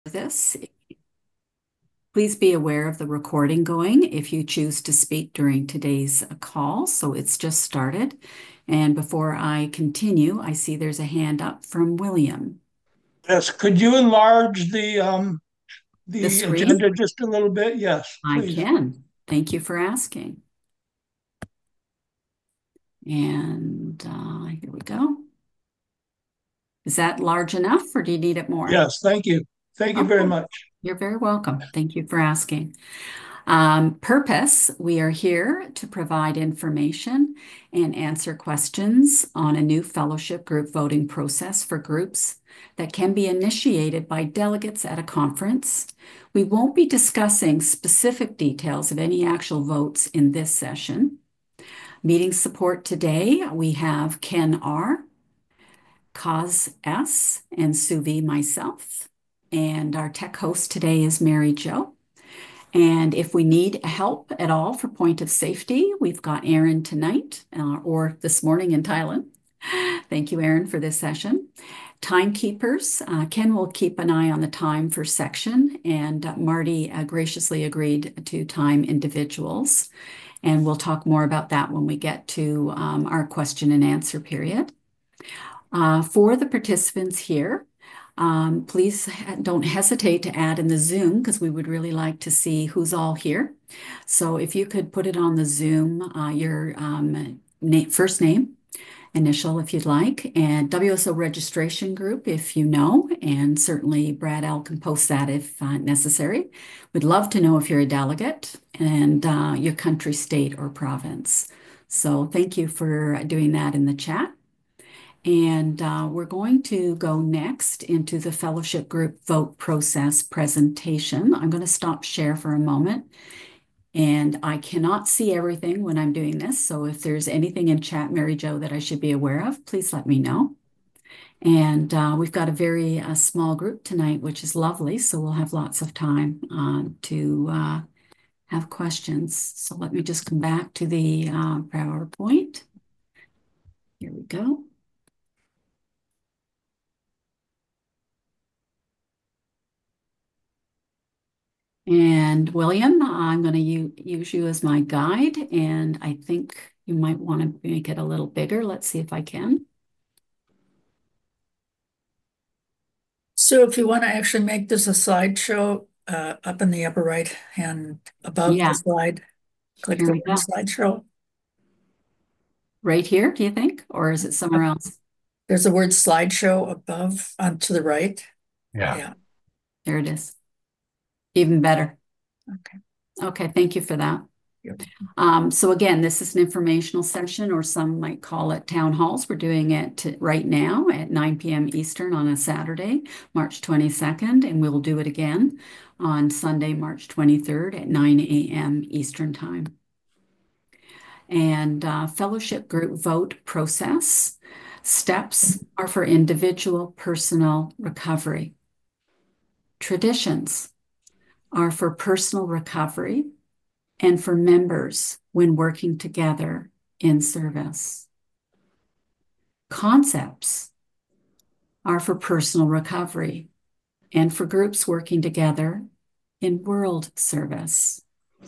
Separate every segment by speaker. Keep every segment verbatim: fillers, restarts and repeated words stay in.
Speaker 1: this. Please be aware of the recording going if you choose to speak during today's call. So it's just started. And before I continue, I see there's a hand up from William.
Speaker 2: Yes, could you enlarge the um
Speaker 1: The
Speaker 2: the
Speaker 1: screen?
Speaker 2: agenda just a little bit? Yes,
Speaker 1: I
Speaker 2: please.
Speaker 1: can. Thank you for asking. And uh, here we go. Is that large enough or do you need it more?
Speaker 2: Yes, thank you. Thank you very
Speaker 1: Okay.
Speaker 2: much.
Speaker 1: You're very welcome. Thank you for asking. Um, purpose, we are here to provide information and answer questions on a new fellowship group voting process for groups that can be initiated by delegates at a conference. We won't be discussing specific details of any actual votes in this session. Meeting support today, we have Ken R., Kaz S., and Suvi, myself. And our tech host today is Mary Jo. And if we need help at all for point of safety, we've got Aaron tonight uh, or this morning in Thailand. Thank you, Aaron, for this session. Timekeepers, uh, Ken will keep an eye on the time for section, and uh, Marty uh, graciously agreed to time individuals. And we'll talk more about that when we get to um, our question and answer period. Uh, for the participants here, um, please don't hesitate to add in the Zoom because we would really like to see who's all here. So if you could put it on the Zoom, uh, your um, na first name, initial if you'd like, and W S O registration group if you know, and certainly Brad L can post that if uh, necessary. We'd love to know if you're a delegate and uh, your country, state, or province. So thank you for doing that in the chat. And uh, we're going to go next into the fellowship group vote process presentation. I'm going to stop share for a moment. And I cannot see everything when I'm doing this. So if there's anything in chat, Mary Jo, that I should be aware of, please let me know. And uh, we've got a very uh, small group tonight, which is lovely. So we'll have lots of time uh, to uh, have questions. So let me just come back to the uh, PowerPoint. Here we go. And William, I'm going to use you as my guide, and I think you might want to make it a little bigger. Let's see if I can.
Speaker 3: So if you want to actually make this a slideshow, uh, up in the upper right hand above
Speaker 1: Yeah,
Speaker 3: the slide, click
Speaker 1: here
Speaker 3: the
Speaker 1: we
Speaker 3: word
Speaker 1: go.
Speaker 3: slideshow.
Speaker 1: Right here, do you think? Or is it somewhere else?
Speaker 3: There's the word slideshow above on to the right.
Speaker 2: Yeah.
Speaker 3: Yeah.
Speaker 1: There it is. Even better.
Speaker 3: Okay.
Speaker 1: Okay, thank you for that.
Speaker 3: Yep.
Speaker 1: Um, so again, this is an informational session, or some might call it town halls. We're doing it right now at nine p m Eastern on a Saturday, March twenty-second, and we'll do it again on Sunday, March twenty-third at nine a m Eastern Time. And uh, fellowship group vote process steps are for individual personal recovery. Traditions are for personal recovery and for members when working together in service. Concepts are for personal recovery and for groups working together in world service.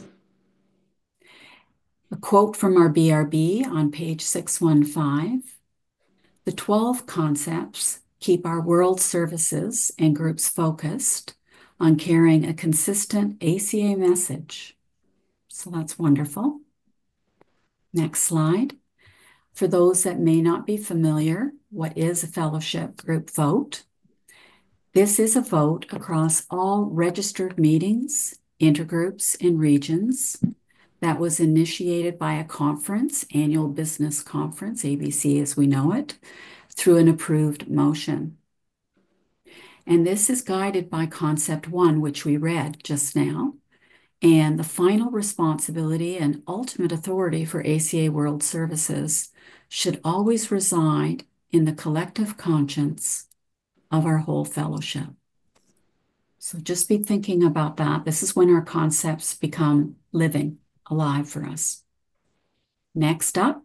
Speaker 1: A quote from our B R B on page six fifteen, the twelve concepts keep our world services and groups focused on carrying a consistent A C A message. So that's wonderful. Next slide. For those that may not be familiar, what is a fellowship group vote? This is a vote across all registered meetings, intergroups, and regions that was initiated by a conference, annual business conference, A B C as we know it, through an approved motion. And this is guided by concept one, which we read just now. And the final responsibility and ultimate authority for A C A World Services should always reside in the collective conscience of our whole fellowship. So just be thinking about that. This is when our concepts become living, alive for us. Next up,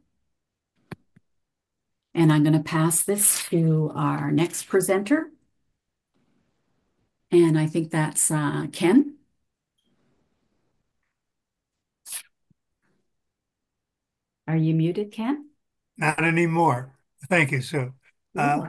Speaker 1: and I'm going to pass this to our next presenter. And I think that's uh, Ken. Are you muted, Ken?
Speaker 4: Not anymore. Thank you, Sue. Uh,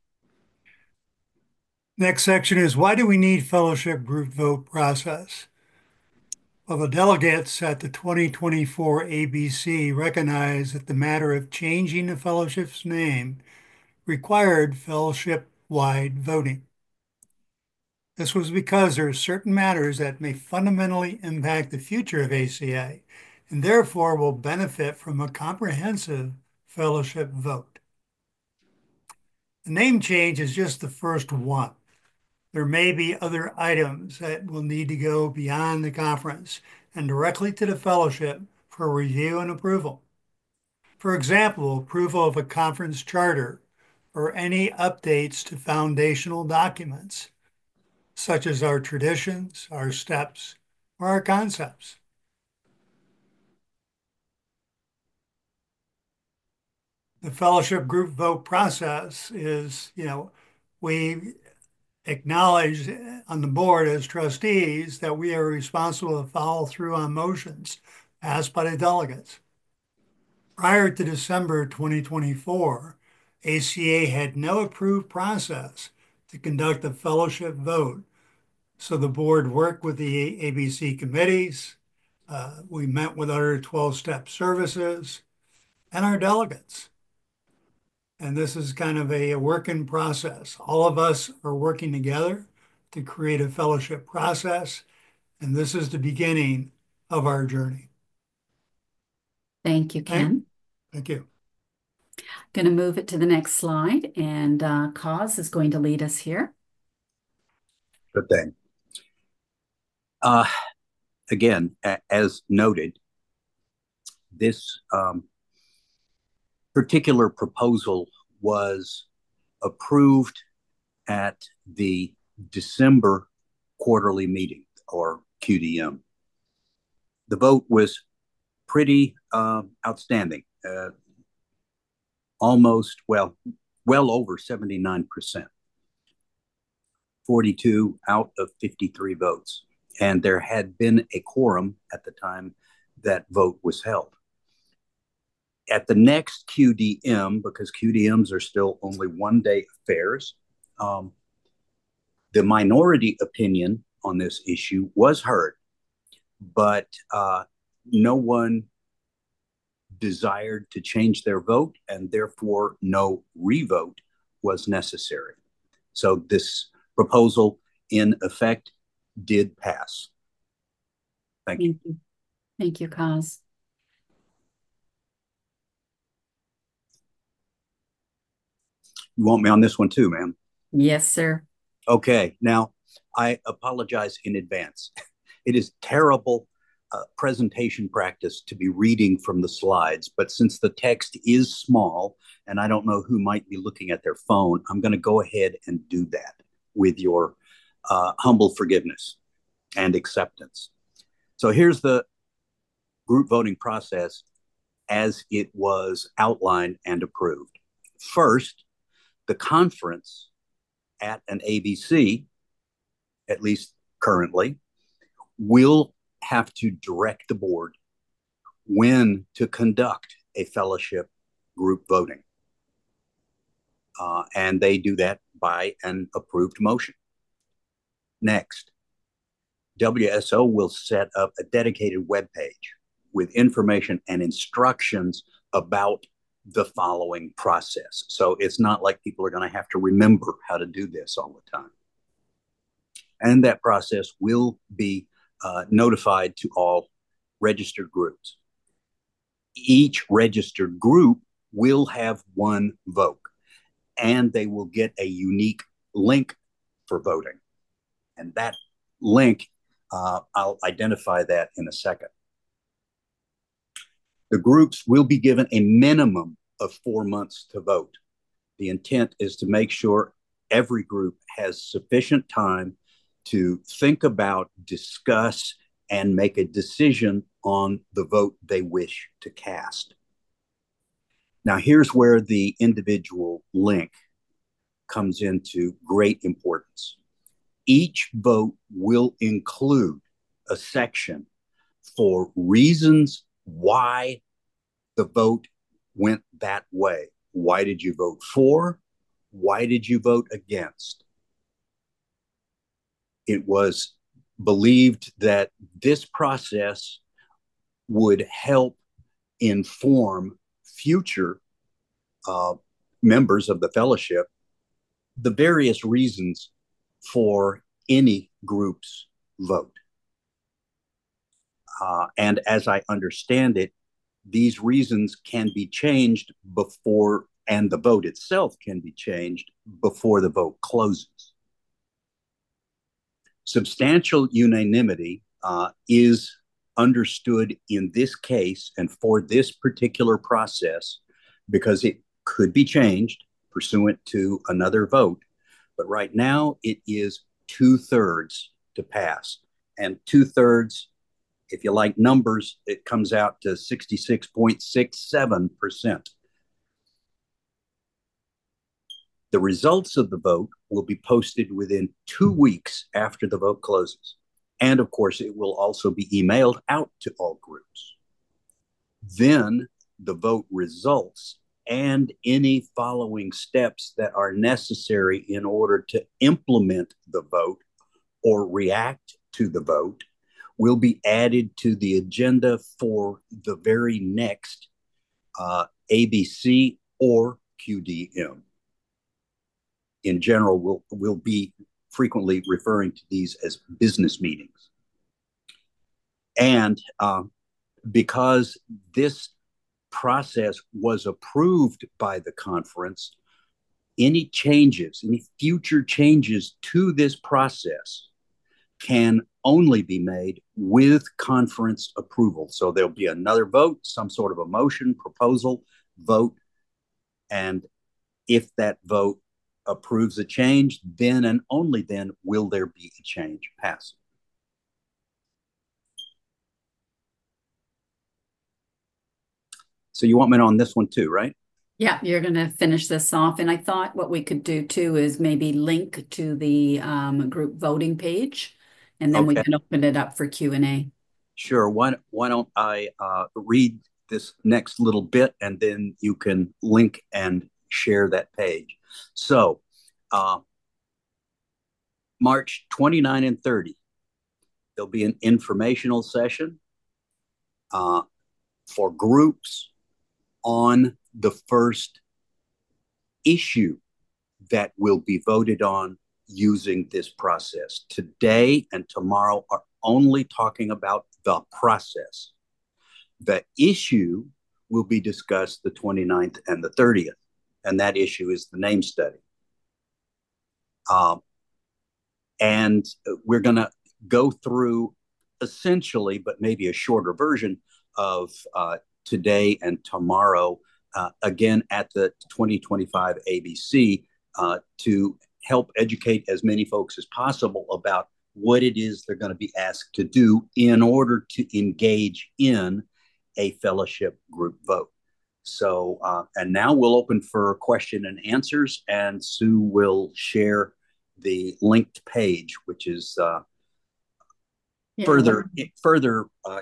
Speaker 4: next section is, why do we need fellowship group vote process? Well, the delegates at the twenty twenty-four A B C recognized that the matter of changing the fellowship's name required fellowship-wide voting. This was because there are certain matters that may fundamentally impact the future of A C A and therefore will benefit from a comprehensive fellowship vote. The name change is just the first one. There may be other items that will need to go beyond the conference and directly to the fellowship for review and approval. For example, approval of a conference charter or any updates to foundational documents, such as our traditions, our steps, or our concepts. The fellowship group vote process is, you know, we acknowledge on the board as trustees that we are responsible to follow through on motions passed by the delegates. Prior to December twenty twenty-four, A C A had no approved process to conduct a fellowship vote. So the board worked with the A B C committees. Uh, we met with our twelve-step services and our delegates. And this is kind of a, a work in process. All of us are working together to create a fellowship process, and this is the beginning of our journey.
Speaker 1: Thank you, Ken.
Speaker 4: Thank you.
Speaker 1: Going to move it to the next slide, and uh, Cause is going to lead us here.
Speaker 5: Good thing. Uh, again, as noted, this um, particular proposal was approved at the December quarterly meeting, or Q D M. The vote was pretty uh, outstanding, uh, almost, well, well over seventy-nine percent, forty-two out of fifty-three votes. And there had been a quorum at the time that vote was held. At the next Q D M, because Q D Ms are still only one-day affairs, um, the minority opinion on this issue was heard, but uh, no one desired to change their vote, and therefore no revote was necessary. So this proposal, in effect, did pass. Thank you.
Speaker 1: Thank you, Thank you, Cause.
Speaker 5: You want me on this one too, ma'am?
Speaker 1: Yes, sir.
Speaker 5: Okay. Now, I apologize in advance. It is terrible uh, presentation practice to be reading from the slides, but since the text is small and I don't know who might be looking at their phone, I'm going to go ahead and do that with your uh, humble forgiveness and acceptance. So here's the group voting process as it was outlined and approved. First, the conference at an A B C, at least currently, will have to direct the board when to conduct a fellowship group voting. Uh, and they do that by an approved motion. Next, W S O will set up a dedicated web page with information and instructions about the following process. So it's not like people are going to have to remember how to do this all the time. And that process will be uh, notified to all registered groups. Each registered group will have one vote, and they will get a unique link for voting. And that link, uh, I'll identify that in a second. The groups will be given a minimum of four months to vote. The intent is to make sure every group has sufficient time to think about, discuss, and make a decision on the vote they wish to cast. Now, here's where the individual link comes into great importance. each vote will include a section for reasons why the vote went that way. Why did you vote for? Why did you vote against? It was believed that this process would help inform future uh, members of the fellowship the various reasons for any group's vote. Uh, and as I understand it, these reasons can be changed before, and the vote itself can be changed before the vote closes. Substantial unanimity uh, is understood in this case and for this particular process because it could be changed pursuant to another vote. But right now it is two thirds to pass. And two thirds, if you like numbers, it comes out to sixty-six point six seven percent. The results of the vote will be posted within two weeks after the vote closes. And of course, it will also be emailed out to all groups. Then the vote results and any following steps that are necessary in order to implement the vote or react to the vote will be added to the agenda for the very next uh, A B C or Q D M. In general, we'll, we'll be frequently referring to these as business meetings. And uh, because this process was approved by the conference, any changes, any future changes to this process can only be made with conference approval. So there'll be another vote, some sort of a motion, proposal, vote, and if that vote approves a change, then and only then will there be a change passed. So you want me on this one too, right?
Speaker 1: Yeah, you're going to finish this off. And I thought what we could do too is maybe link to the um, group voting page, and then okay. we can open it up for Q and A.
Speaker 5: Sure. Why, why don't I uh, read this next little bit, and then you can link and share that page. So uh, March twenty-ninth and thirtieth, there'll be an informational session uh, for groups on the first issue that will be voted on using this process. Today and tomorrow are only talking about the process. The issue will be discussed the twenty-ninth and the thirtieth, and that issue is the name study. Um, and we're going to go through essentially, but maybe a shorter version of uh, today and tomorrow, uh, again at the twenty twenty-five A B C, uh, to help educate as many folks as possible about what it is they're going to be asked to do in order to engage in a fellowship group vote. So, uh, and now we'll open for question and answers, and Sue will share the linked page, which is uh, yeah. further, further uh,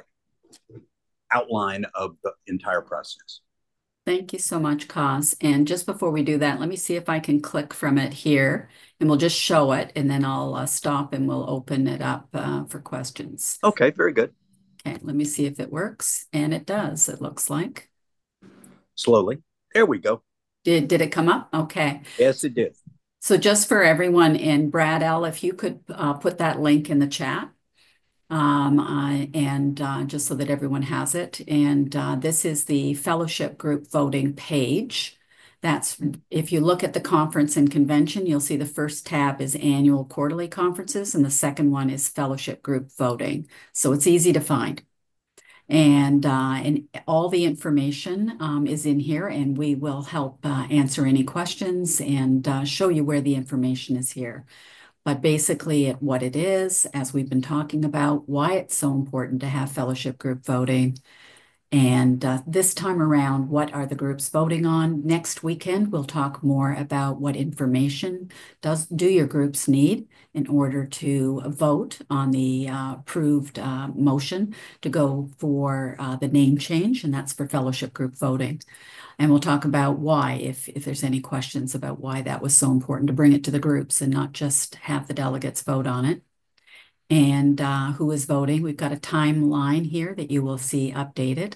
Speaker 5: outline of the entire process.
Speaker 1: Thank you so much, Kaz. And just before we do that, let me see if I can click from it here, and we'll just show it, and then I'll uh, stop and we'll open it up uh, for questions.
Speaker 5: Okay, very good.
Speaker 1: Okay, let me see if it works. And it does, it looks like.
Speaker 5: Slowly. There we go.
Speaker 1: Did, did it come up? Okay.
Speaker 5: Yes, it did.
Speaker 1: So just for everyone in Brad L, if you could uh, put that link in the chat. Um, uh, and uh, just so that everyone has it. And uh, this is the fellowship group voting page. That's, if you look at the conference and convention, you'll see the first tab is annual quarterly conferences, and the second one is fellowship group voting. So it's easy to find. And, uh, and all the information um, is in here, and we will help uh, answer any questions and uh, show you where the information is here. But basically it, what it is, as we've been talking about, why it's so important to have fellowship group voting, And uh, this time around, what are the groups voting on? Next weekend, we'll talk more about what information does do your groups need in order to vote on the uh, approved uh, motion to go for uh, the name change, and that's for fellowship group voting. And we'll talk about why, if, if there's any questions about why that was so important to bring it to the groups and not just have the delegates vote on it. And uh, who is voting. We've got a timeline here that you will see updated.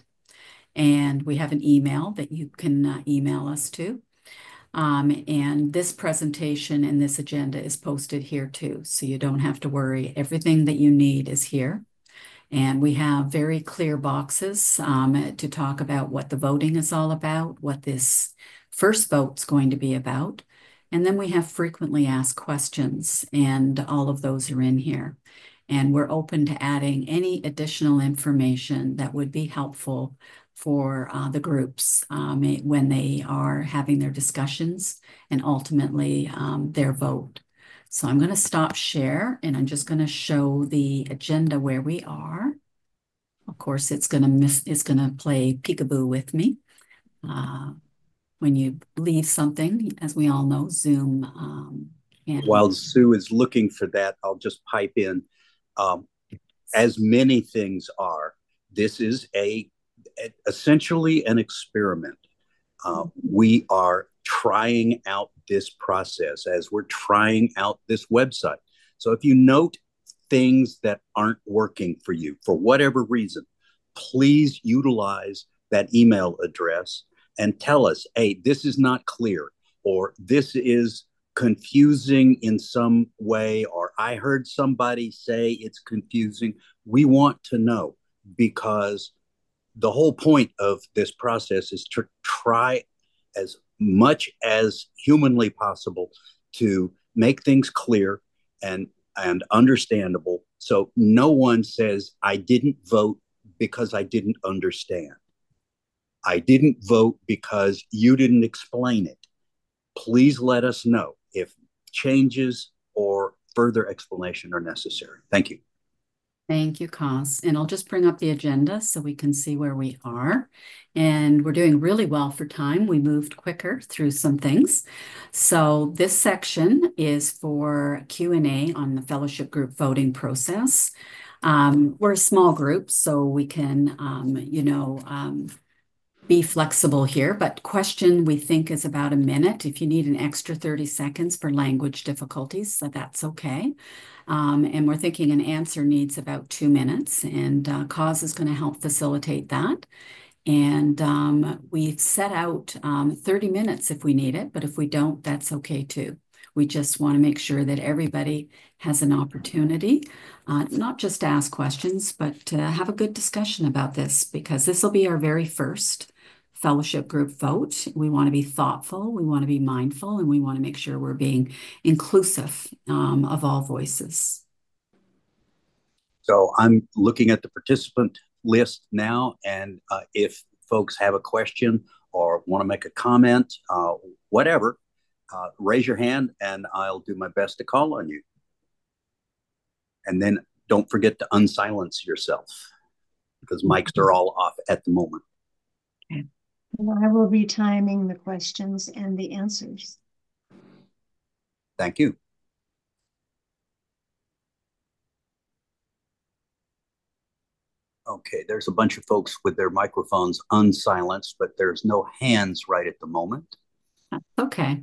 Speaker 1: And we have an email that you can uh, email us to. Um, and this presentation and this agenda is posted here too, so you don't have to worry. Everything that you need is here. And we have very clear boxes um, to talk about what the voting is all about, what this first vote's going to be about. And then we have frequently asked questions, and all of those are in here. And we're open to adding any additional information that would be helpful for uh, the groups um, when they are having their discussions and ultimately um, their vote. So I'm going to stop share, and I'm just going to show the agenda where we are. Of course, it's going to miss, it's going to play peekaboo with me. Uh, when you leave something, as we all know, Zoom um, can.
Speaker 5: While Sue is looking for that, I'll just pipe in. Um, as many things are, this is a essentially an experiment. Uh, we are trying out this process as we're trying out this website. So if you note things that aren't working for you for whatever reason, please utilize that email address and tell us, hey, this is not clear, or this is confusing in some way, or I heard somebody say it's confusing. We want to know, because the whole point of this process is to try as much as humanly possible to make things clear and, and understandable. So no one says, I didn't vote because I didn't understand. I didn't vote because you didn't explain it. Please let us know if changes or further explanation are necessary. Thank you.
Speaker 1: Thank you, Cos. And I'll just bring up the agenda so we can see where we are. And we're doing really well for time. We moved quicker through some things. So this section is for Q and A on the fellowship group voting process. Um, we're a small group, so we can, um, you know, um, be flexible here, but question we think is about a minute. If you need an extra thirty seconds for language difficulties, so that's okay. Um, and we're thinking an answer needs about two minutes, and uh, Cos is going to help facilitate that. And um, we've set out um, thirty minutes if we need it, but if we don't, that's okay too. We just want to make sure that everybody has an opportunity, uh, not just to ask questions, but to have a good discussion about this, because this will be our very first fellowship group vote. We want to be thoughtful, we want to be mindful, and we want to make sure we're being inclusive um, of all voices.
Speaker 5: So I'm looking at the participant list now, and uh, if folks have a question or want to make a comment, uh, whatever, uh, raise your hand and I'll do my best to call on you. And then don't forget to unsilence yourself, because mics are all off at the moment.
Speaker 1: Okay.
Speaker 6: I will be timing the questions and the answers.
Speaker 5: Thank you. Okay, there's a bunch of folks with their microphones unsilenced, but there's no hands right at the moment.
Speaker 1: Okay.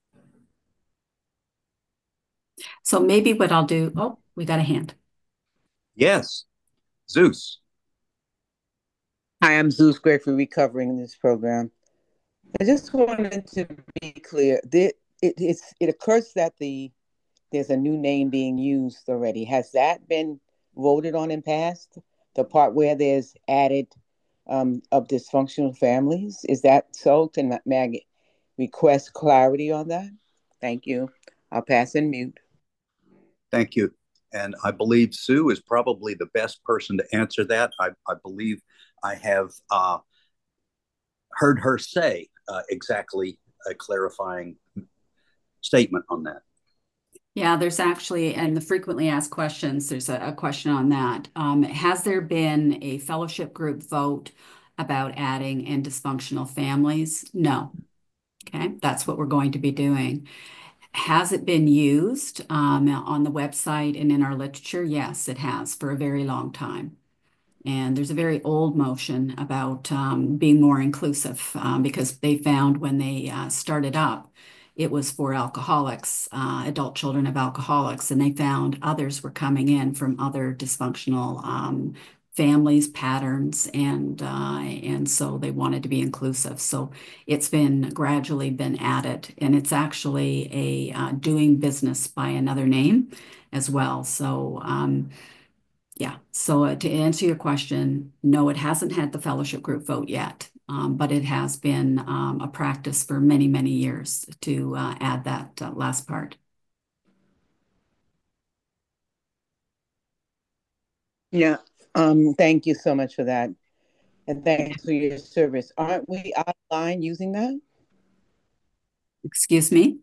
Speaker 1: So maybe what I'll do, oh, we got a hand.
Speaker 5: Yes, Zeus.
Speaker 7: Hi, I'm Zeus Grateful, recovering in this program. I just wanted to be clear. It, it, it's, it occurs that the there's a new name being used already. Has that been voted on and passed? The part where there's added um, of dysfunctional families? Is that so? Can Maggie request clarity on that? Thank you. I'll pass and mute.
Speaker 5: Thank you. And I believe Sue is probably the best person to answer that. I, I believe I have uh, heard her say uh, exactly a clarifying statement on that.
Speaker 1: Yeah, there's actually, and the frequently asked questions, there's a, a question on that. Um, has there been a fellowship group vote about adding in dysfunctional families? No. Okay, that's what we're going to be doing. Has it been used um, on the website and in our literature? Yes, it has for a very long time. And there's a very old motion about um, being more inclusive um, because they found when they uh, started up, it was for alcoholics, uh, adult children of alcoholics, and they found others were coming in from other dysfunctional um, families, patterns, and uh, and so they wanted to be inclusive. So it's been gradually been added, and it's actually a uh, doing business by another name as well. So. Um, yeah, so uh, to answer your question, no, it hasn't had the fellowship group vote yet, um, but it has been um, a practice for many, many years to uh, add that uh, last part.
Speaker 7: Yeah, um, thank you so much for that. And thanks for your service. Aren't we out of line using that?
Speaker 1: Excuse me?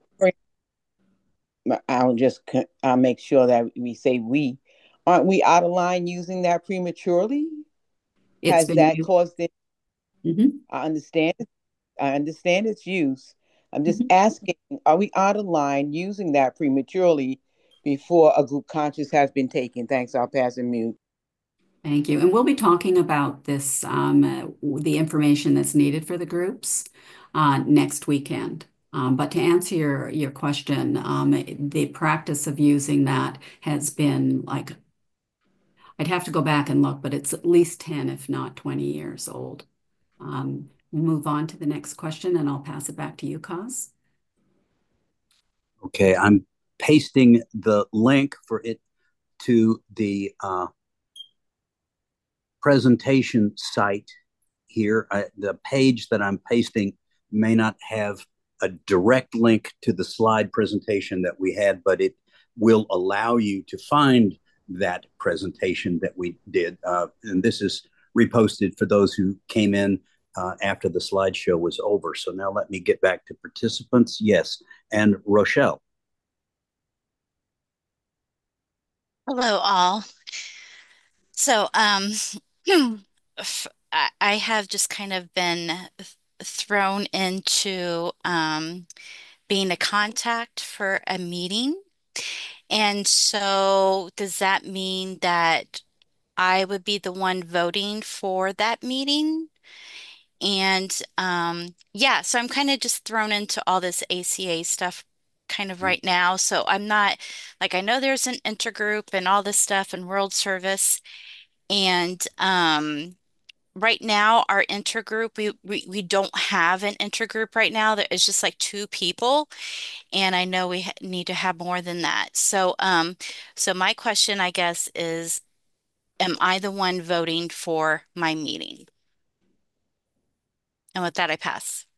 Speaker 7: I'll just I'll make sure that we say we. Aren't we out of line using that prematurely?
Speaker 1: It's
Speaker 7: Has
Speaker 1: been
Speaker 7: that
Speaker 1: used.
Speaker 7: caused it?
Speaker 1: Mhm.
Speaker 7: I understand it. I understand its use. I'm just
Speaker 1: Mhm.
Speaker 7: asking, are we out of line using that prematurely before a group conscious has been taken? Thanks. I'll pass and mute.
Speaker 1: Thank you. And we'll be talking about this, um, uh, the information that's needed for the groups uh, next weekend. Um, but to answer your, your question, um, the practice of using that has been like, I'd have to go back and look, but it's at least ten, if not twenty years old. Um, move on to the next question and I'll pass it back to you, Cos.
Speaker 5: Okay, I'm pasting the link for it to the uh, presentation site here. I, the page that I'm pasting may not have a direct link to the slide presentation that we had, but it will allow you to find that presentation that we did. Uh, and this is reposted for those who came in uh, after the slideshow was over. So now let me get back to participants. Yes, and Rochelle.
Speaker 8: Hello, all. So, um, I, I have just kind of been th- thrown into um, being a contact for a meeting. And so, does that mean that I would be the one voting for that meeting? And um, yeah, so I'm kind of just thrown into all this A C A stuff kind of right now. So I'm not like I know there's an intergroup and all this stuff and World Service. And um, right now, our intergroup, we, we we don't have an intergroup right now. There is just like two people, and I know we ha need to have more than that. So, um, so my question, I guess, is, am I the one voting for my meeting? And with that, I pass.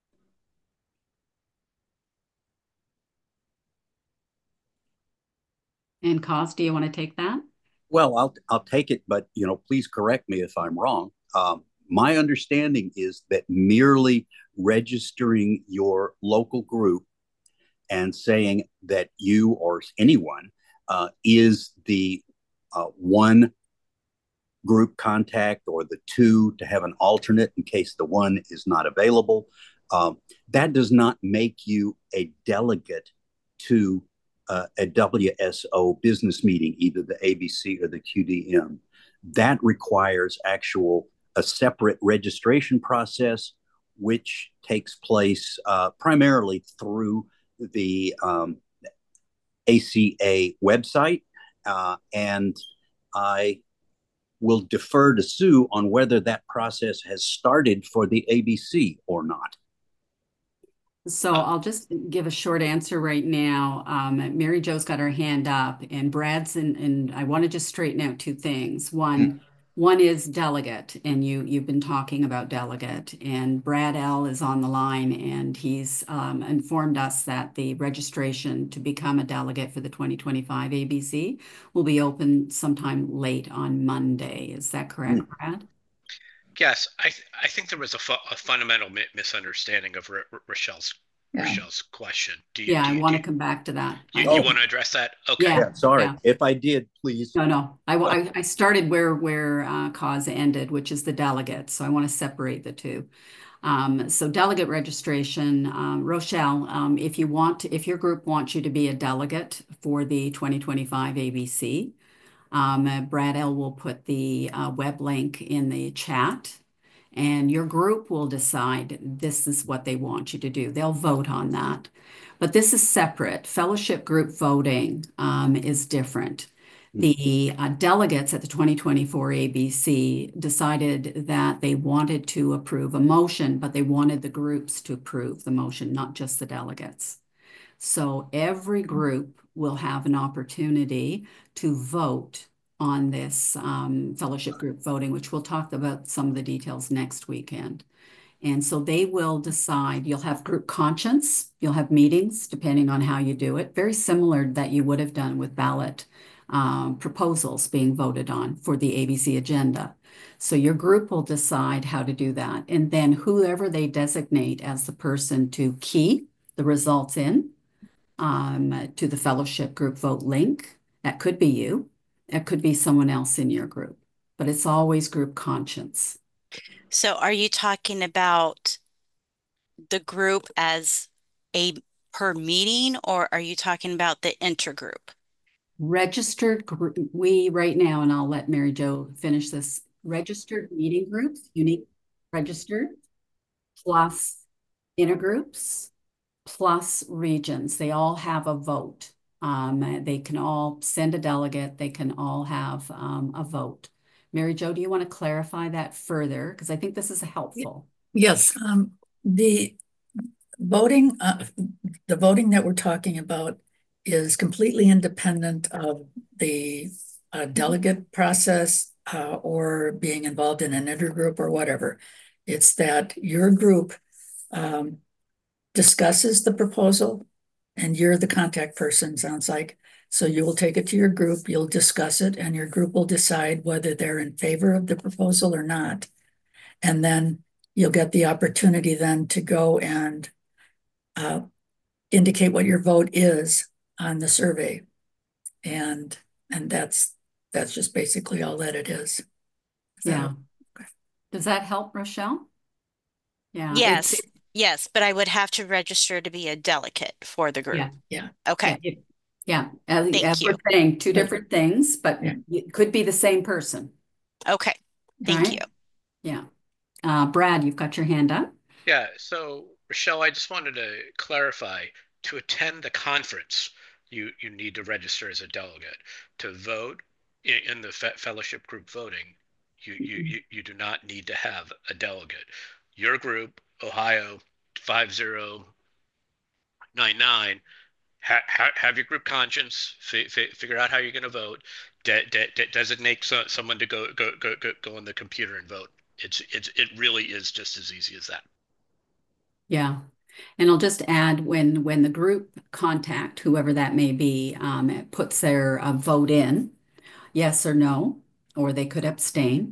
Speaker 1: And Cos, do you want to take that?
Speaker 5: Well, I'll I'll take it, but you know, please correct me if I'm wrong. Um, my understanding is that merely registering your local group and saying that you or anyone uh, is the uh, one group contact or the two to have an alternate in case the one is not available. Um, that does not make you a delegate to uh, a W S O business meeting, either the A B C or the Q D M. That requires actual a separate registration process, which takes place uh, primarily through the um, A C A website. Uh, and I will defer to Sue on whether that process has started for the A B C or not.
Speaker 1: So I'll just give a short answer right now. Um, Mary Jo's got her hand up, and Brad's and and I want to just straighten out two things. One, mm. one is delegate, and you you've been talking about delegate, and Brad L is on the line, and he's um, informed us that the registration to become a delegate for the twenty twenty-five A B C will be open sometime late on Monday. Is that correct, mm. Brad?
Speaker 9: Yes, I th I think there was a, fu a fundamental mi misunderstanding of R R Rochelle's
Speaker 3: Yeah.
Speaker 9: Rochelle's question. Do you,
Speaker 1: Yeah,
Speaker 9: do
Speaker 1: I
Speaker 9: you,
Speaker 1: want
Speaker 9: do
Speaker 1: to come back to that.
Speaker 9: you,
Speaker 1: I-
Speaker 9: you
Speaker 5: Oh.
Speaker 9: want to address that? Okay.
Speaker 1: Yeah.
Speaker 5: Yeah, sorry.
Speaker 1: yeah.
Speaker 5: If I did, please.
Speaker 1: No, no. I, I, I started where where uh, cause ended, which is the delegates. So I want to separate the two. Um, so delegate registration, um, Rochelle, um, if you want, to, if your group wants you to be a delegate for the twenty twenty-five A B C, um, uh, Brad L will put the uh, web link in the chat, and your group will decide this is what they want you to do. They'll vote on that. But this is separate. Fellowship group voting um, is different. The uh, delegates at the twenty twenty-four A B C decided that they wanted to approve a motion, but they wanted the groups to approve the motion, not just the delegates. So every group will have an opportunity to vote on this um, fellowship group voting, which we'll talk about some of the details next weekend. And so they will decide, you'll have group conscience, you'll have meetings depending on how you do it, very similar that you would have done with ballot um, proposals being voted on for the A B C agenda. So your group will decide how to do that. And then whoever they designate as the person to key the results in um, to the fellowship group vote link, that could be you, that could be someone else in your group, but it's always group conscience.
Speaker 8: So are you talking about the group as a per meeting, or are you talking about the intergroup?
Speaker 1: Registered group, we right now, and I'll let Mary Jo finish this, registered meeting groups, unique registered, plus intergroups, plus regions. They all have a vote. Um, they can all send a delegate. They can all have um, a vote. Mary Jo, do you want to clarify that further? Because I think this is helpful.
Speaker 3: Yes, um, the voting, uh, the voting that we're talking about is completely independent of the uh, delegate process uh, or being involved in an intergroup or whatever. It's that your group um, discusses the proposal and you're the contact person, sounds like. So you will take it to your group, you'll discuss it, and your group will decide whether they're in favor of the proposal or not. And then you'll get the opportunity then to go and uh, indicate what your vote is on the survey. And and that's that's just basically all that it is. Is
Speaker 1: Yeah.
Speaker 3: that okay?
Speaker 1: Does that help, Rochelle? Yeah.
Speaker 8: Yes,
Speaker 1: it's-
Speaker 8: yes, but I would have to register to be a delegate for the group.
Speaker 1: Yeah.
Speaker 3: Yeah.
Speaker 8: Okay,
Speaker 1: Yeah. it- Yeah. As,
Speaker 8: Thank
Speaker 1: as
Speaker 8: you.
Speaker 1: we're saying, two different things, but
Speaker 3: Yeah.
Speaker 1: it could be the same person.
Speaker 8: okay, thank
Speaker 1: Right?
Speaker 8: you.
Speaker 1: Yeah. Uh, Brad, you've got your hand up.
Speaker 9: Yeah, so Rochelle, I just wanted to clarify, to attend the conference, you, you need to register as a delegate. To vote in, in the fe fellowship group voting, you, you, you, you do not need to have a delegate. Your group, Ohio five zero nine nine, ha ha have your group conscience, fi fi figure out how you're going to vote, de de de designate so someone to go, go, go, go, go on the computer and vote. It's, it's, it really is just as easy as that.
Speaker 1: Yeah. And I'll just add when when the group contact, whoever that may be, um, puts their uh, vote in, yes or no, or they could abstain.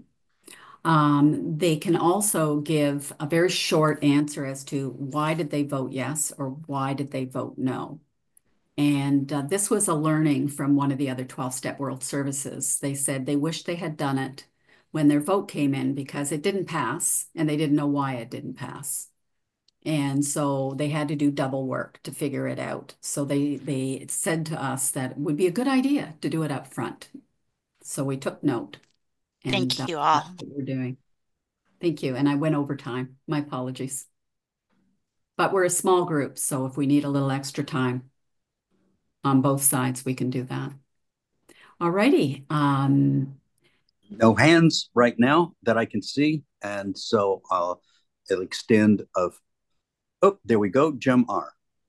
Speaker 1: Um, they can also give a very short answer as to why did they vote yes or why did they vote no. And uh, this was a learning from one of the other twelve-step World Services. They said they wish they had done it when their vote came in because it didn't pass and they didn't know why it didn't pass. And so they had to do double work to figure it out. So they they said to us that it would be a good idea to do it up front. So we took note.
Speaker 8: Thank
Speaker 1: And
Speaker 8: you
Speaker 1: uh,
Speaker 8: all.
Speaker 1: that's what we're doing. Thank you. And I went over time. My apologies. But we're a small group, so if we need a little extra time on both sides, we can do that. All righty. Um,
Speaker 5: No hands right now that I can see. And so I'll, I'll extend of, oh, there we go, Jim R.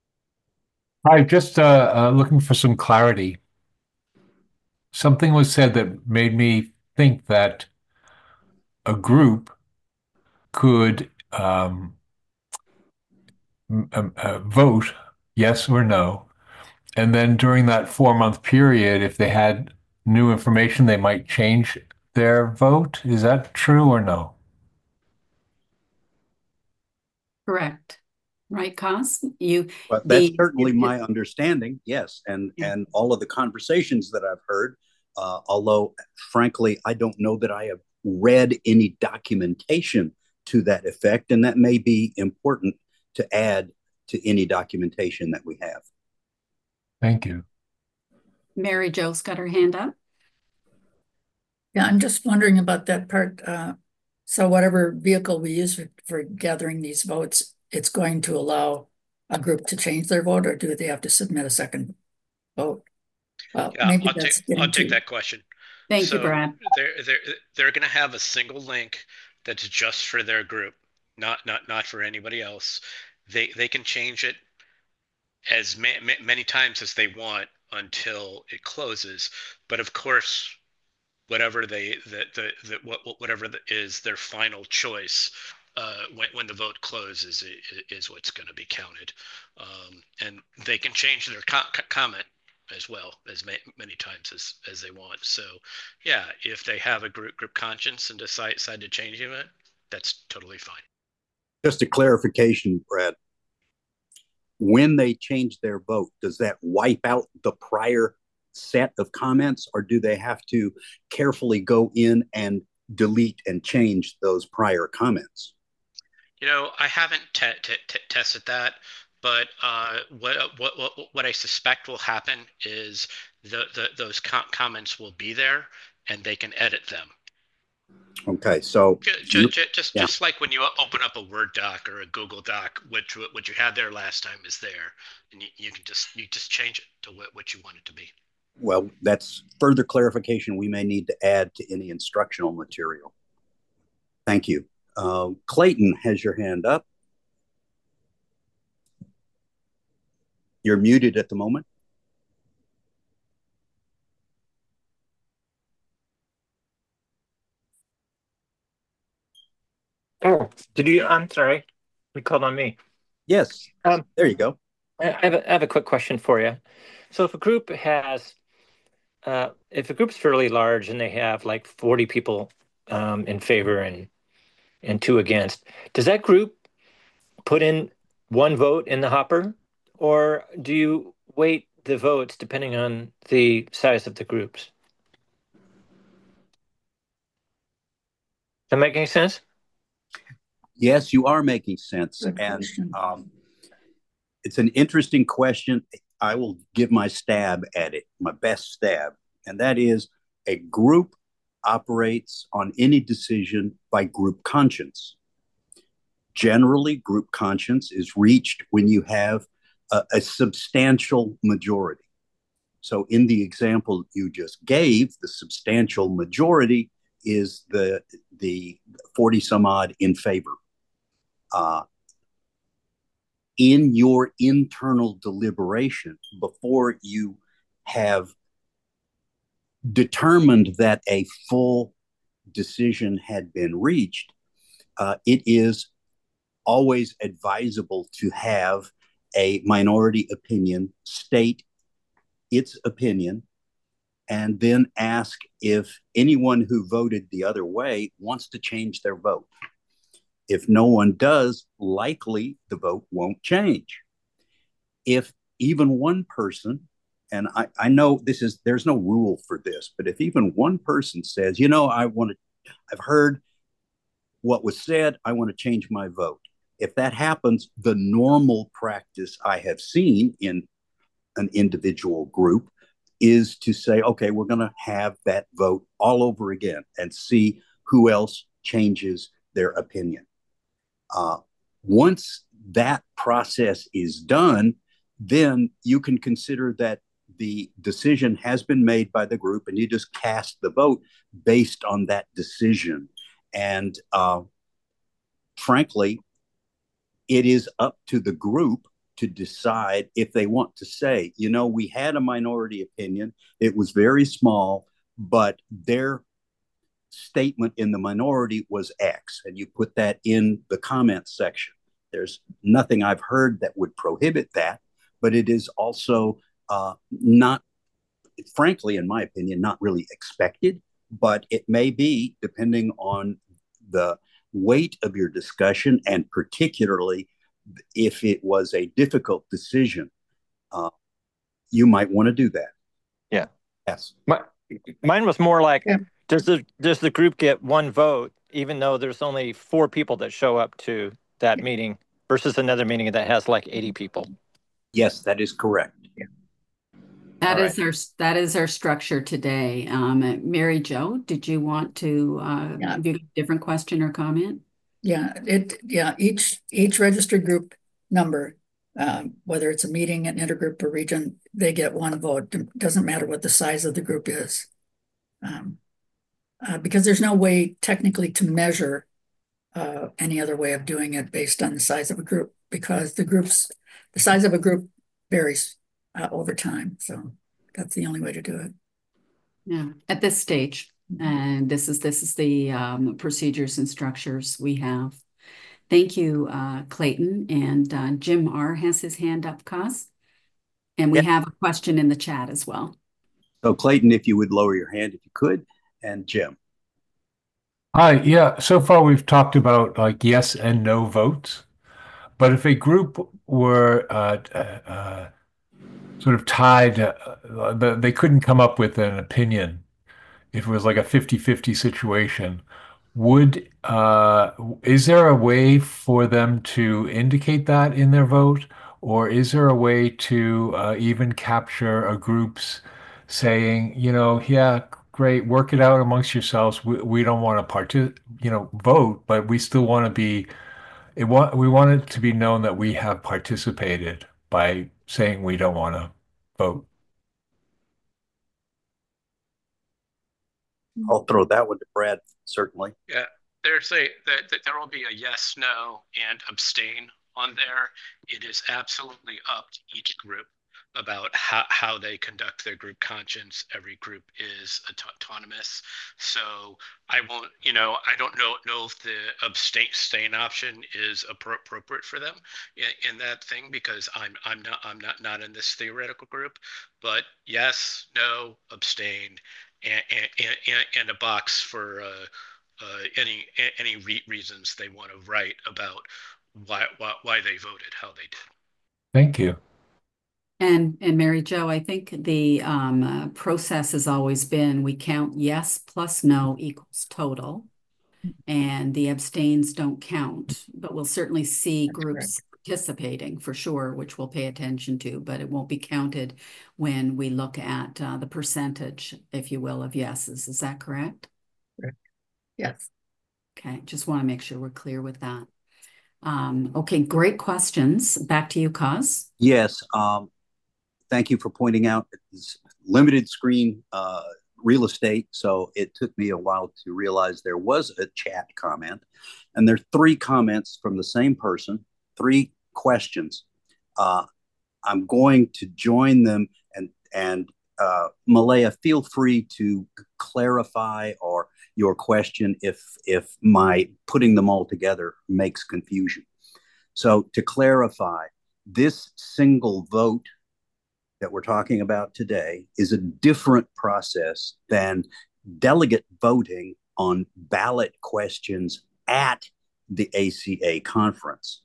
Speaker 10: Hi, just uh, uh, looking for some clarity. Something was said that made me think that a group could um, m- um, uh, vote yes or no, and then during that four-month period, if they had new information, they might change their vote. Is that true or no?
Speaker 1: correct. right, Cos? You,
Speaker 5: But that's
Speaker 1: the,
Speaker 5: certainly
Speaker 1: it-
Speaker 5: my understanding, yes. And
Speaker 1: Yeah.
Speaker 5: and all of the conversations that I've heard, uh, although frankly, I don't know that I have read any documentation to that effect, and that may be important to add to any documentation that we have.
Speaker 10: Thank you.
Speaker 1: Mary Jo's got her hand up.
Speaker 3: Yeah, I'm just wondering about that part. Uh, so whatever vehicle we use for, for gathering these votes, it's going to allow a group to change their vote, or do they have to submit a second vote? Well,
Speaker 9: Yeah,
Speaker 3: maybe
Speaker 9: I'll
Speaker 3: that's
Speaker 9: take I'll
Speaker 3: getting
Speaker 9: take
Speaker 3: to,
Speaker 9: that question.
Speaker 1: Thank you,
Speaker 9: So
Speaker 1: Brad.
Speaker 9: they're they're they're going to have a single link that's just for their group, not not not for anybody else. They they can change it as ma ma many times as they want until it closes. But of course, whatever they that the, the what whatever the, is their final choice uh, when when the vote closes is, is what's going to be counted, um, and they can change their co comment as well as ma many times as as they want. So, yeah, if they have a group group conscience and decide decide to change it, that's totally fine.
Speaker 5: Just a clarification, Brad. When they change their vote, does that wipe out the prior set of comments, or do they have to carefully go in and delete and change those prior comments?
Speaker 9: You know, I haven't te te te tested that, but uh, what, what what what I suspect will happen is the, the those com comments will be there, and they can edit them.
Speaker 5: Okay, so
Speaker 9: just just just,
Speaker 5: yeah.
Speaker 9: just like when you open up a Word doc or a Google Doc, which what you had there last time is there, and you, you can just you just change it to what what you want it to be.
Speaker 5: Well, that's further clarification we may need to add to any instructional material. Thank you. Uh, Clayton has your hand up. You're muted at the moment.
Speaker 11: Oh, did you? I'm sorry. You called on me.
Speaker 5: Yes.
Speaker 11: Um,
Speaker 5: there you go.
Speaker 11: I have a, I have a quick question for you. So if a group has, uh, if a group's fairly large and they have like forty people um, in favor and and two against, does that group put in one vote in the hopper, or do you weight the votes depending on the size of the groups? Does that make any sense?
Speaker 5: Yes, you are making sense.
Speaker 3: Good
Speaker 5: and
Speaker 3: question.
Speaker 5: um, it's an interesting question. I will give my stab at it, my best stab. And that is, a group operates on any decision by group conscience. Generally, group conscience is reached when you have a, a substantial majority. So in the example you just gave, the substantial majority is the, the forty some odd in favor. Uh, in your internal deliberation, before you have determined that a full decision had been reached, uh, it is always advisable to have a minority opinion state its opinion, and then ask if anyone who voted the other way wants to change their vote. If no one does, likely the vote won't change. If even one person, and I, I know this is, there's no rule for this, but if even one person says, you know, I want to, I've heard what was said, I want to change my vote. If that happens, the normal practice I have seen in an individual group is to say, okay, we're going to have that vote all over again and see who else changes their opinion. Uh, once that process is done, then you can consider that the decision has been made by the group, and you just cast the vote based on that decision. And uh, frankly, it is up to the group to decide if they want to say, you know, we had a minority opinion, it was very small, but their statement in the minority was X, and you put that in the comments section. There's nothing I've heard that would prohibit that, but it is also uh, not, frankly, in my opinion, not really expected, but it may be depending on the weight of your discussion and particularly if it was a difficult decision, uh, you might want to do that.
Speaker 11: Yeah.
Speaker 5: Yes.
Speaker 11: My, mine was more like,
Speaker 3: Yeah.
Speaker 11: does the does the group get one vote, even though there's only four people that show up to that meeting versus another meeting that has like eighty people?
Speaker 5: Yes, that is correct.
Speaker 3: Yeah.
Speaker 1: That
Speaker 11: All
Speaker 1: is our that is our structure today. Um, Mary Jo, did you want to uh,
Speaker 3: Yeah.
Speaker 1: give a different question or comment?
Speaker 3: Yeah, it, yeah, each, each registered group number, um, whether it's a meeting, an intergroup, or region, they get one vote. It doesn't matter what the size of the group is. Um, uh, because there's no way technically to measure uh, any other way of doing it based on the size of a group, because the groups, the size of a group varies uh, over time. So that's the only way to do it.
Speaker 1: Yeah, at this stage. And this is this is the um, procedures and structures we have. Thank you, uh, Clayton. And uh, Jim R. has his hand up, Cos. And we
Speaker 5: Yeah.
Speaker 1: have a question in the chat as well.
Speaker 5: So Clayton, if you would lower your hand if you could, and Jim.
Speaker 10: Hi, yeah, so far we've talked about like yes and no votes, but if a group were uh, uh, uh, sort of tied, uh, they couldn't come up with an opinion, if it was like a fifty fifty situation, would uh, is there a way for them to indicate that in their vote, or is there a way to uh, even capture a group's saying, you know, yeah, great, work it out amongst yourselves. We, we don't want to part, you know, vote, but we still want to be. It want we want it to be known that we have participated by saying we don't want to vote.
Speaker 5: I'll throw that one to Brad, certainly.
Speaker 9: Yeah, there's a that, that there will be a yes, no, and abstain on there. It is absolutely up to each group about how, how they conduct their group conscience. Every group is aut- autonomous. So I won't, you know, I don't know know if the abstain, abstain option is appro- appropriate for them in, in that thing, because I'm I'm not I'm not not in this theoretical group. But yes, no, abstain, and and, and, and a box for uh, uh, any any re- reasons they want to write about why, why why they voted how they did.
Speaker 10: Thank you.
Speaker 1: And and Mary Jo, I think the um, uh, process has always been we count yes plus no equals total, and the abstains don't count. But we'll certainly see
Speaker 3: That's
Speaker 1: groups participating for sure, which we'll pay attention to. But it won't be counted when we look at uh, the percentage, if you will, of yeses. Is that correct?
Speaker 3: Correct. Yes.
Speaker 1: Okay, just want to make sure we're clear with that. Um, okay, great questions. Back to you, Cos.
Speaker 5: Yes. Um, thank you for pointing out this limited screen uh, real estate. So it took me a while to realize there was a chat comment. And there are three comments from the same person, three questions. Uh, I'm going to join them, and, and uh, Malaya, feel free to clarify or your question if if my putting them all together makes confusion. So to clarify, this single vote that we're talking about today is a different process than delegate voting on ballot questions at the A C A conference.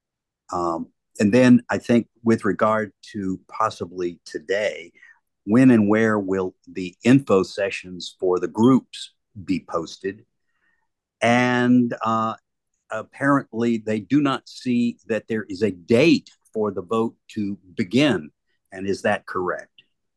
Speaker 5: Um, and then I think with regard to possibly today, when and where will the info sessions for the groups be posted? And uh, apparently they do not see that there is a date for the vote to begin. And is that correct?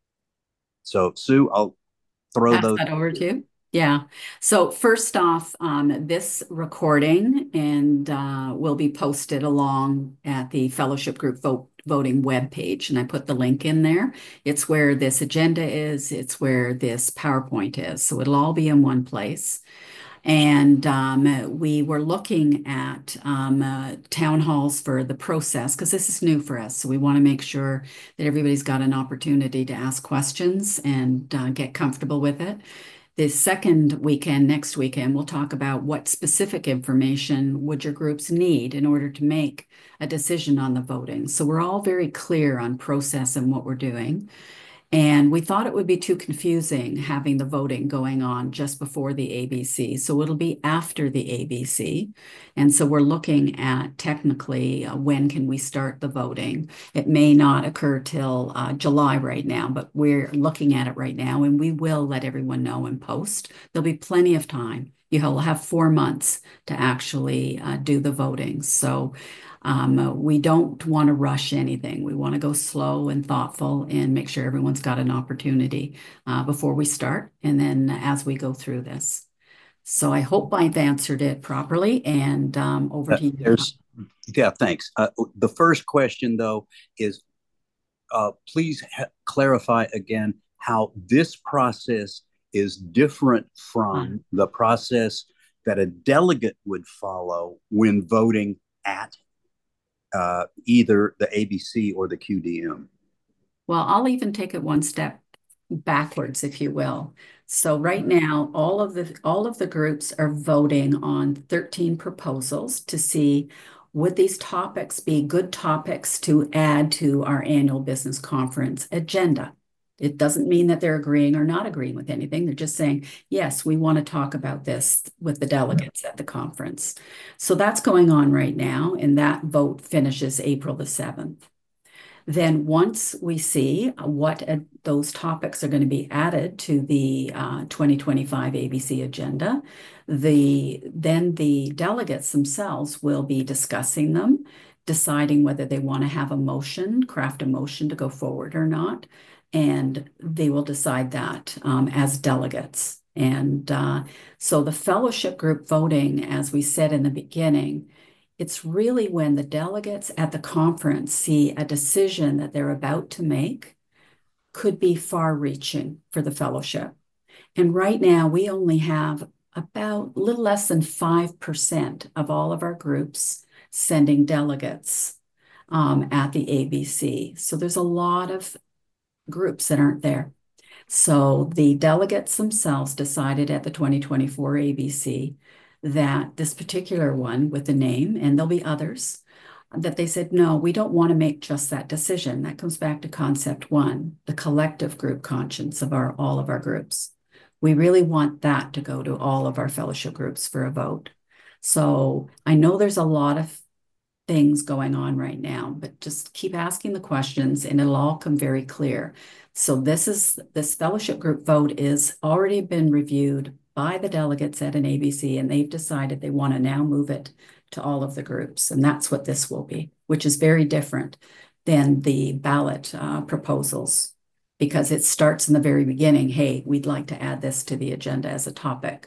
Speaker 5: So Sue, I'll throw
Speaker 1: Pass
Speaker 5: those
Speaker 1: that over to you. Yeah. So first off, um, this recording and uh, will be posted along at the Fellowship Group vote, voting webpage, and I put the link in there. It's where this agenda is. It's where this PowerPoint is. So it'll all be in one place. And um, we were looking at um, uh, town halls for the process because this is new for us. So we want to make sure that everybody's got an opportunity to ask questions and uh, get comfortable with it. The second weekend, next weekend, we'll talk about what specific information would your groups need in order to make a decision on the voting. So we're all very clear on process and what we're doing. And we thought it would be too confusing having the voting going on just before the A B C. So it'll be after the A B C. And so we're looking at technically uh, when can we start the voting. It may not occur till uh, July right now, but we're looking at it right now, and we will let everyone know in post. There'll be plenty of time. You'll have four months to actually uh, do the voting. So Um, uh, we don't want to rush anything. We want to go slow and thoughtful and make sure everyone's got an opportunity uh, before we start and then as we go through this. So I hope I've answered it properly, and um, over
Speaker 5: Uh,
Speaker 1: to you.
Speaker 5: there's, yeah, thanks. Uh, the first question, though, is uh, please clarify again how this process is different from the process that a delegate would follow when voting at uh, either the A B C or the Q D M.
Speaker 1: Well, I'll even take it one step backwards, if you will. So right now, all of the all of the groups are voting on thirteen proposals to see would these topics be good topics to add to our annual business conference agenda. It doesn't mean that they're agreeing or not agreeing with anything. They're just saying, yes, we want to talk about this with the delegates at the conference. So that's going on right now, and that vote finishes April the seventh. Then once we see what uh, those topics are going to be added to the uh, twenty twenty-five A B C agenda, the then the delegates themselves will be discussing them, deciding whether they want to have a motion, craft a motion to go forward or not, and they will decide that um, as delegates. And uh, so the fellowship group voting, as we said in the beginning, it's really when the delegates at the conference see a decision that they're about to make could be far-reaching for the fellowship. And right now, we only have about a little less than five percent of all of our groups sending delegates um, at the A B C. So there's a lot of groups that aren't there. So the delegates themselves decided at the twenty twenty-four A B C that this particular one with the name, and there'll be others, that they said, no, we don't want to make just that decision. That comes back to concept one, the collective group conscience of our all of our groups. We really want that to go to all of our fellowship groups for a vote. So I know there's a lot of things going on right now, but just keep asking the questions and it'll all come very clear. So this is this fellowship group vote is already been reviewed by the delegates at an A B C, and they've decided they want to now move it to all of the groups. And that's what this will be, which is very different than the ballot uh, proposals, because it starts in the very beginning. Hey, we'd like to add this to the agenda as a topic.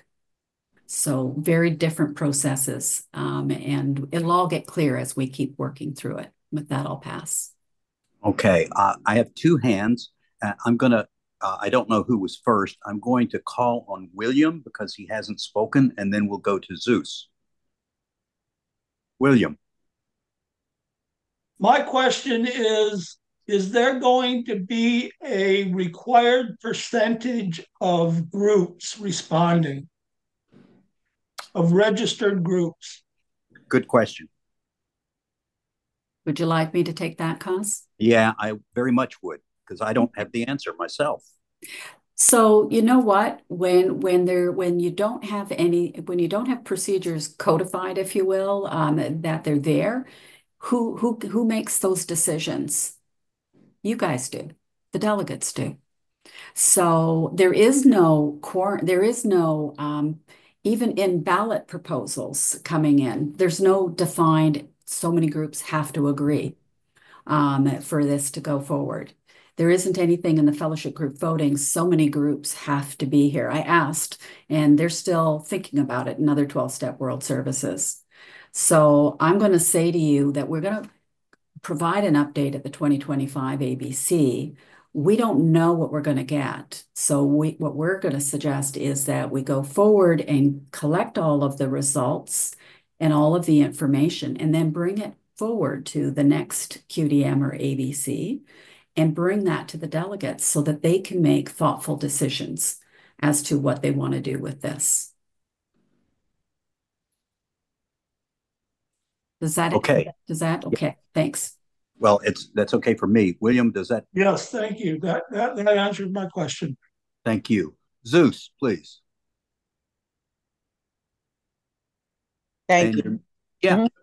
Speaker 1: So very different processes, um, and it'll all get clear as we keep working through it. With that, I'll pass.
Speaker 5: Okay, uh, I have two hands. Uh, I'm going to, uh, I don't know who was first. I'm going to call on William because he hasn't spoken, and then we'll go to Zeus. William.
Speaker 2: My question is, is there going to be a required percentage of groups responding, of registered groups?
Speaker 5: Good question.
Speaker 1: Would you like me to take that, Cos?
Speaker 5: Yeah, I very much would, because I don't have the answer myself.
Speaker 1: So you know what? When when there when you don't have any when you don't have procedures codified, if you will, um, that they're there, who who who makes those decisions? You guys do. The delegates do. So there is no core. There is no um, even in ballot proposals coming in. There's no defined. So many groups have to agree um, for this to go forward. There isn't anything in the fellowship group voting. So many groups have to be here. I asked, and they're still thinking about it in other twelve-step world services. So I'm going to say to you that we're going to provide an update at the twenty twenty-five A B C. We don't know what we're going to get. So we, what we're going to suggest is that we go forward and collect all of the results and all of the information, and then bring it forward to the next Q D M or A B C and bring that to the delegates so that they can make thoughtful decisions as to what they want to do with this. Does that
Speaker 5: okay?
Speaker 1: Does that okay? Thanks.
Speaker 5: Well, it's that's okay for me. William, does that?
Speaker 2: Yes, thank you. That, that, that answered my question.
Speaker 5: Thank you. Zeus, please.
Speaker 7: Thank
Speaker 5: And
Speaker 7: you.
Speaker 5: yeah.
Speaker 7: Mhm.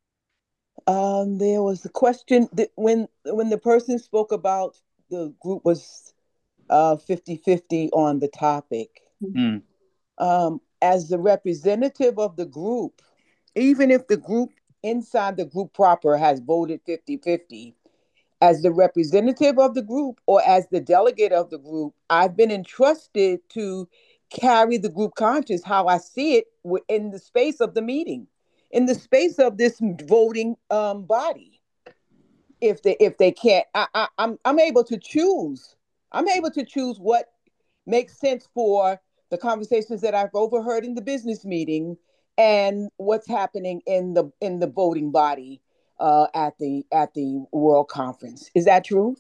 Speaker 7: Um, there was a question that when when the person spoke about the group was uh fifty fifty on the topic.
Speaker 5: Mm.
Speaker 7: Um, as the representative of the group, even if the group inside the group proper has voted fifty fifty, as the representative of the group or as the delegate of the group, I've been entrusted to carry the group conscience how I see it in the space of the meeting, in the space of this voting um, body. If they if they can't, I, I, I'm I'm able to choose. I'm able to choose what makes sense for the conversations that I've overheard in the business meeting and what's happening in the in the voting body uh, at the at the World Conference. Is that true?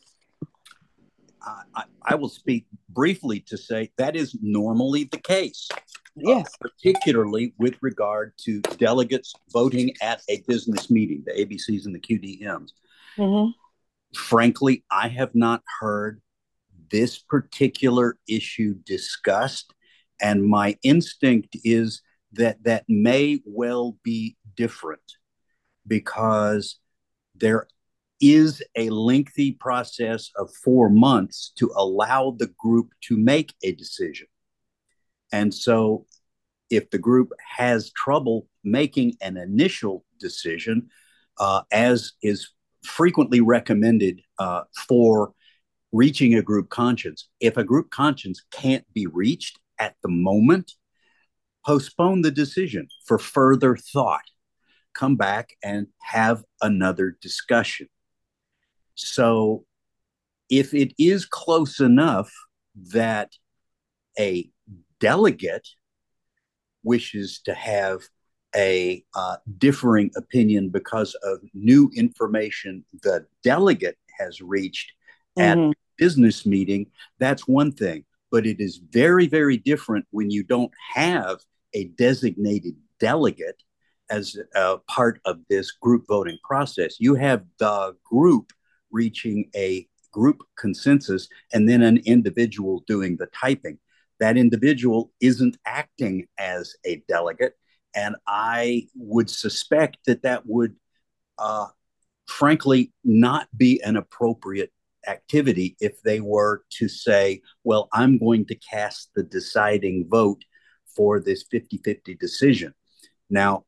Speaker 5: I, I will speak briefly to say that is normally the case.
Speaker 7: Yes.
Speaker 5: Uh, particularly with regard to delegates voting at a business meeting, the A B Cs and the Q D Ms.
Speaker 7: Mm-hmm.
Speaker 5: Frankly, I have not heard this particular issue discussed, and my instinct is that that may well be different because there is a lengthy process of four months to allow the group to make a decision. And so if the group has trouble making an initial decision, uh, as is frequently recommended uh, for reaching a group conscience, if a group conscience can't be reached at the moment, postpone the decision for further thought. Come back and have another discussion. So if it is close enough that a delegate wishes to have a uh, differing opinion because of new information the delegate has reached at
Speaker 7: Mm-hmm.
Speaker 5: a business meeting, that's one thing. But it is very, very different when you don't have a designated delegate as a part of this group voting process. You have the group reaching a group consensus and then an individual doing the typing. That individual isn't acting as a delegate. And I would suspect that that would, uh, frankly, not be an appropriate activity if they were to say, well, I'm going to cast the deciding vote for this fifty fifty decision. Now,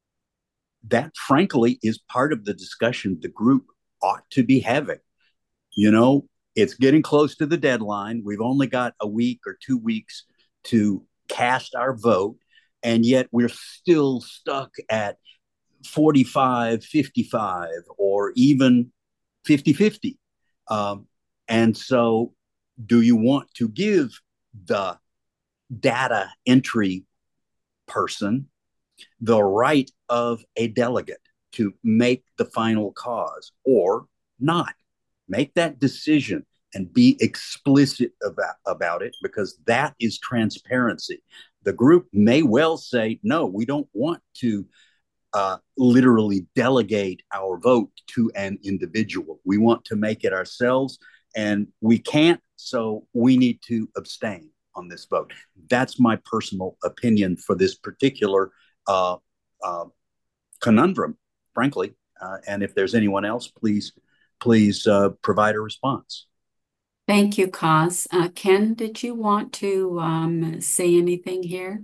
Speaker 5: that frankly is part of the discussion the group ought to be having. You know, it's getting close to the deadline. We've only got a week or two weeks to cast our vote, and yet we're still stuck at forty-five fifty-five or even fifty fifty. Um, and so, do you want to give the data entry person the right of a delegate to make the final cause or not? Make that decision and be explicit about, about it, because that is transparency. The group may well say, no, we don't want to uh, literally delegate our vote to an individual. We want to make it ourselves, and we can't, so we need to abstain on this vote. That's my personal opinion for this particular uh, uh, conundrum, frankly. Uh, and if there's anyone else, please, please uh, provide a response.
Speaker 1: Thank you, Kaz. Uh, Ken, did you want to um, say anything here?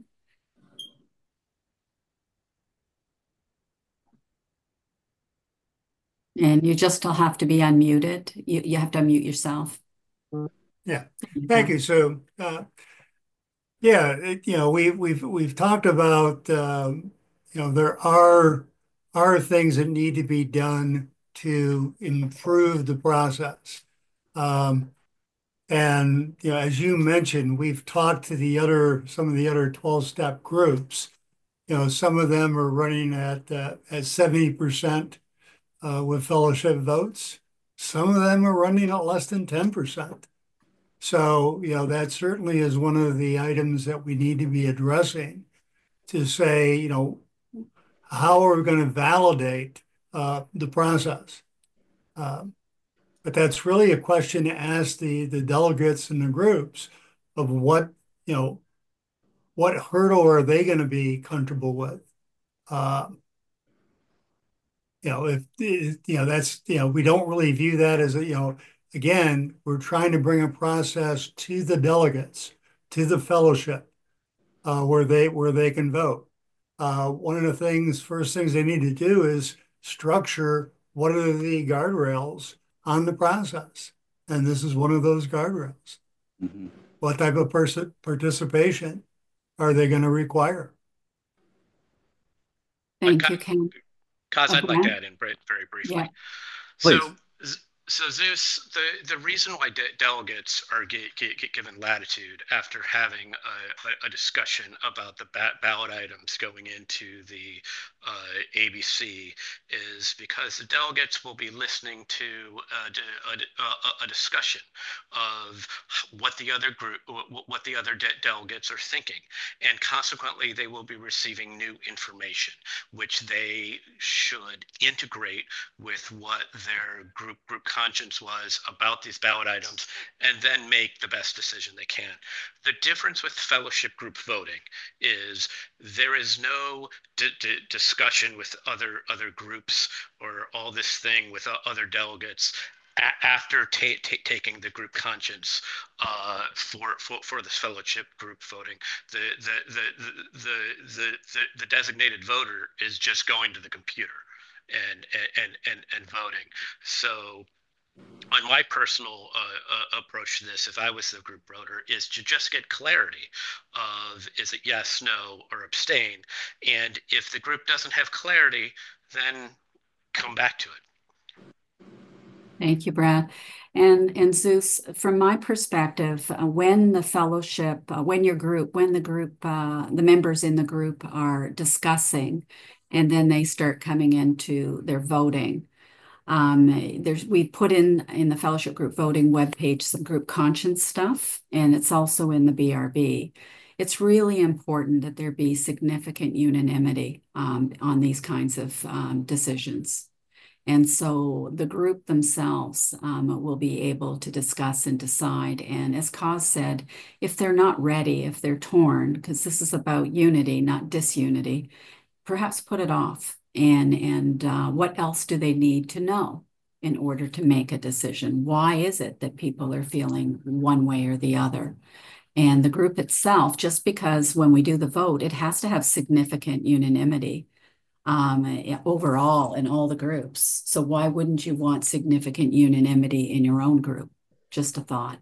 Speaker 1: And you just will have to be unmuted. You, you have to unmute yourself.
Speaker 4: Yeah, thank you, Sue. Uh, yeah, it, you know, we, we've we've talked about um, you know, there are are things that need to be done to improve the process. Um, and you know, as you mentioned, we've talked to the other some of the other twelve-step groups. You know, some of them are running at uh, at seventy percent uh, with fellowship votes. Some of them are running at less than ten percent. So, you know, that certainly is one of the items that we need to be addressing to say, you know, how are we going to validate uh, the process? Um, but that's really a question to ask the, the delegates and the groups of what, you know, what hurdle are they going to be comfortable with? Uh, you know, if, you know, that's, you know, we don't really view that as a, you know, again, we're trying to bring a process to the delegates, to the fellowship, uh, where they, where they can vote. Uh, one of the things, first things they need to do is structure what are the guardrails on the process. And this is one of those guardrails.
Speaker 5: Mm-hmm.
Speaker 4: What type of person participation are they going to require?
Speaker 1: Thank you, Ken.
Speaker 9: Kaz,
Speaker 1: Uh,
Speaker 9: I'd like to
Speaker 1: Brad?
Speaker 9: add in very briefly.
Speaker 1: Yeah.
Speaker 5: Please.
Speaker 9: So, so Zeus, the, the reason why de delegates are get, get, get given latitude after having a, a, a discussion about the ba ballot items going into the uh, A B C is because the delegates will be listening to a, a, a discussion of what the other group, what the other de delegates are thinking, and consequently they will be receiving new information, which they should integrate with what their group group conscience was about these ballot items, and then make the best decision they can. The difference with fellowship group voting is there is no discussion with other other groups or all this thing with other delegates after ta ta taking the group conscience uh, for, for for this fellowship group voting. The the, the the the the the the designated voter is just going to the computer and and and and voting. So on my personal uh, uh, approach to this, if I was the group voter, is to just get clarity of is it yes, no, or abstain. And if the group doesn't have clarity, then come back to it.
Speaker 1: Thank you, Brad. And, and Zeus, from my perspective, uh, when the fellowship, uh, when your group, when the group, uh, the members in the group are discussing, and then they start coming into their voting, Um, there's we've put in in the fellowship group voting webpage some group conscience stuff, and it's also in the B R B. It's really important that there be significant unanimity um, on these kinds of um, decisions. And so the group themselves um, will be able to discuss and decide. And as Kaz said, if they're not ready, if they're torn, because this is about unity, not disunity, perhaps put it off. And, and uh, what else do they need to know in order to make a decision? Why is it that people are feeling one way or the other? And the group itself, just because when we do the vote, it has to have significant unanimity um, overall in all the groups. So why wouldn't you want significant unanimity in your own group? Just a thought.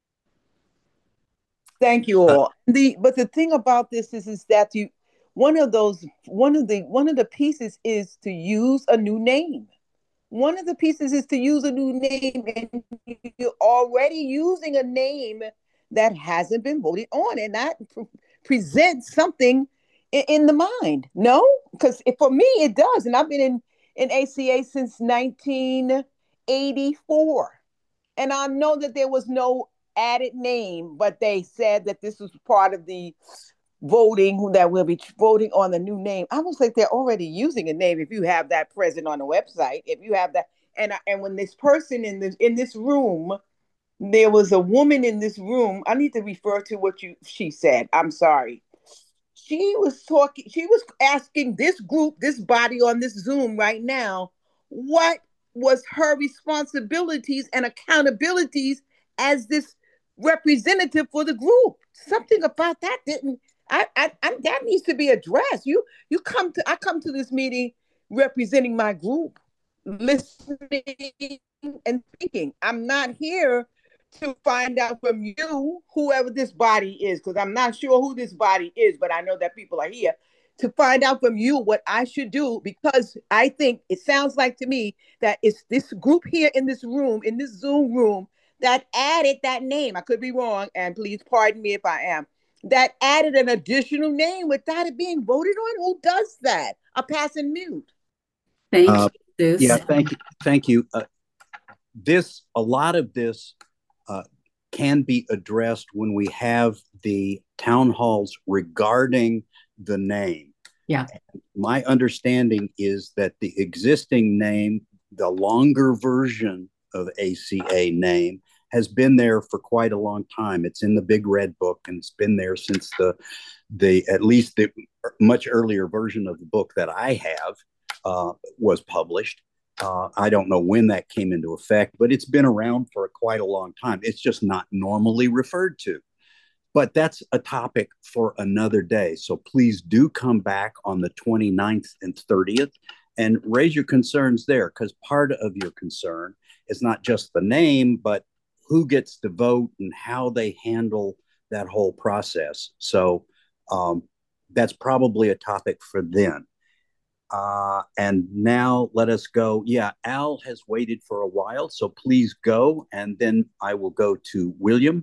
Speaker 7: Thank you all. The but the thing about this is is that you one of those one of the one of the pieces is to use a new name. One of the pieces is to use a new name, and you're already using a name that hasn't been voted on, and that pre presents something in, in the mind. No, because for me it does, and I've been in in A C A since nineteen eighty-four, and I know that there was no added name, but they said that this was part of the voting, that we'll be voting on the new name. I was like, they're already using a name if you have that present on the website, if you have that. And and when this person in this in this room, there was a woman in this room. I need to refer to what you she said. I'm sorry. She was talking, she was asking this group, this body on this Zoom right now, what was her responsibilities and accountabilities as this representative for the group. Something about that didn't I, I, I that needs to be addressed. You you come to I come to this meeting representing my group, listening and speaking. I'm not here to find out from you, whoever this body is, because I'm not sure who this body is, but I know that people are here to find out from you what I should do, because I think it sounds like to me that it's this group here in this room, in this Zoom room, that added that name. I could be wrong, and please pardon me if I am. That added an additional name without it being voted on. Who does that? I'll pass and mute.
Speaker 1: Thank
Speaker 5: uh,
Speaker 1: you, Zeus.
Speaker 5: Yeah, thank you. Thank you. Uh, this, a lot of this uh, can be addressed when we have the town halls regarding the name.
Speaker 1: Yeah.
Speaker 5: And my understanding is that the existing name the longer version of A C A name has been there for quite a long time. It's in the Big Red Book, and it's been there since the the at least the much earlier version of the book that I have uh, was published. Uh, I don't know when that came into effect, but it's been around for quite a long time. It's just not normally referred to. But that's a topic for another day. So please do come back on the twenty-ninth and thirtieth and raise your concerns there, because part of your concern is not just the name, but who gets to vote and how they handle that whole process. So um, that's probably a topic for then. Uh, and now let us go. Yeah, Al has waited for a while, so please go. And then I will go to William.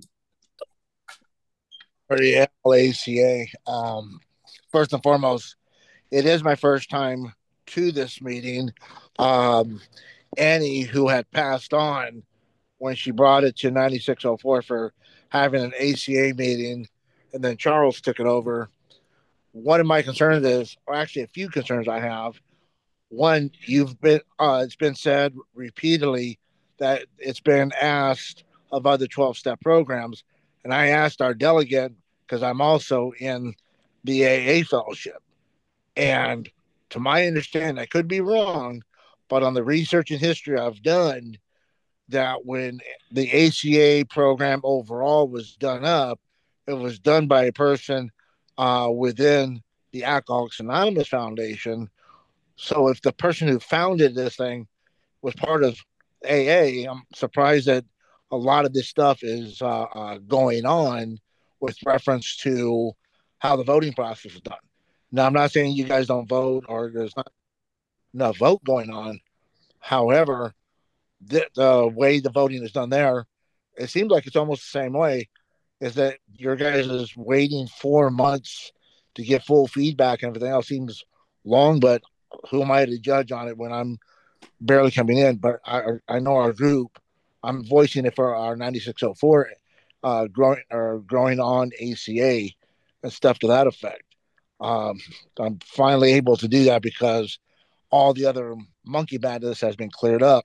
Speaker 12: For the A C A, um, first and foremost, it is my first time to this meeting. Um, Annie, who had passed on when she brought it to ninety-six oh four for having an A C A meeting, and then Charles took it over. One of my concerns is, or actually a few concerns I have. One, you've been, uh, it's been said repeatedly that it's been asked of other twelve-step programs. And I asked our delegate, because I'm also in the A A fellowship. And to my understanding, I could be wrong, but on the research and history I've done, that when the A C A program overall was done up, it was done by a person uh, within the Alcoholics Anonymous Foundation. So if the person who founded this thing was part of A A, I'm surprised that a lot of this stuff is uh, uh, going on with reference to how the voting process is done. Now, I'm not saying you guys don't vote or there's not enough vote going on. However, the, the way the voting is done there, it seems like it's almost the same way, is that your guys is waiting four months to get full feedback and everything else seems long, but who am I to judge on it when I'm barely coming in? But I, I know our group, I'm voicing it for our ninety-six oh four uh, growing or growing on A C A and stuff to that effect. Um, I'm finally able to do that because all the other monkey madness has been cleared up.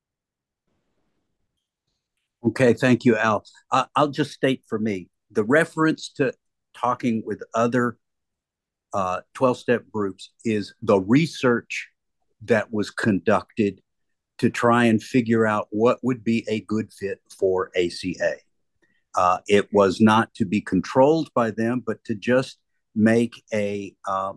Speaker 5: Okay, thank you, Al. Uh, I'll just state for me, the reference to talking with other uh, twelve-step groups is the research that was conducted to try and figure out what would be a good fit for A C A. Uh, it was not to be controlled by them, but to just make a um,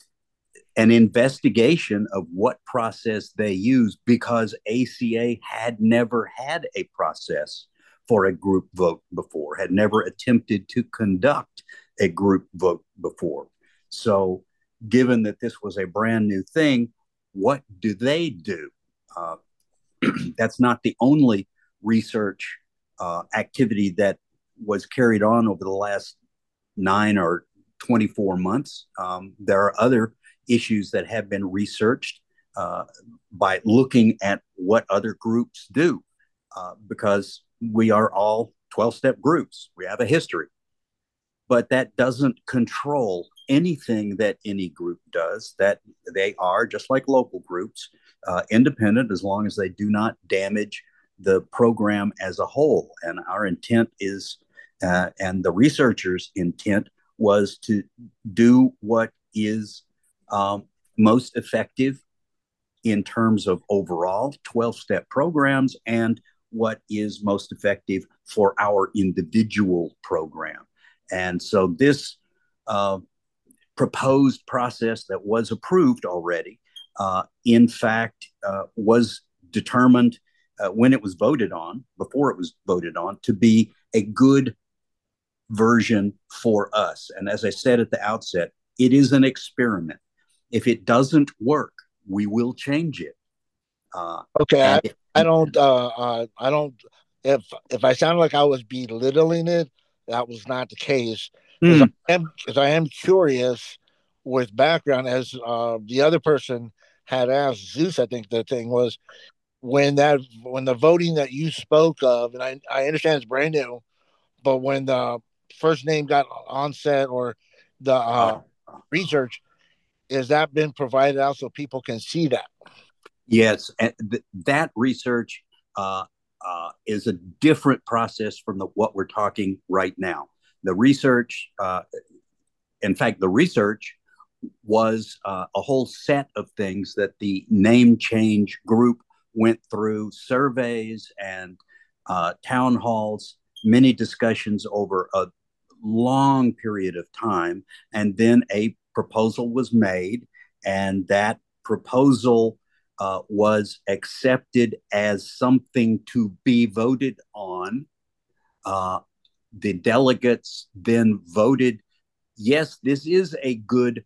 Speaker 5: an investigation of what process they use, because A C A had never had a process for a group vote before, had never attempted to conduct a group vote before. So given that this was a brand new thing, what do they do? Uh, that's not the only research uh, activity that was carried on over the last nine or twenty-four months. Um, there are other issues that have been researched uh, by looking at what other groups do, uh, because we are all twelve-step groups. We have a history. But that doesn't control anything that any group does, that they are, just like local groups, uh, independent as long as they do not damage the program as a whole. And our intent is, uh, and the researchers' intent was to do what is um, most effective in terms of overall twelve-step programs and what is most effective for our individual program. And so this uh, proposed process that was approved already, uh, in fact, uh, was determined uh, when it was voted on, before it was voted on, to be a good version for us. And as I said at the outset, it is an experiment. If it doesn't work, we will change it. Uh,
Speaker 12: okay, I,
Speaker 5: it,
Speaker 12: I don't, uh, uh, I don't, if if I sound like I was belittling it, that was not the case. Because
Speaker 5: mm.
Speaker 12: I am, because I am curious with background, as uh, the other person had asked Zeus. I think the thing was when that when the voting that you spoke of, and I I understand it's brand new, but when the first name got onset or the uh, research, is that been provided out so people can see that?
Speaker 5: Yes, and th- that research uh, uh, is a different process from the, what we're talking right now. The research, uh, in fact, the research was uh, a whole set of things that the name change group went through, surveys and uh, town halls, many discussions over a long period of time. And then a proposal was made, and that proposal uh, was accepted as something to be voted on. Uh, the delegates then voted, yes, this is a good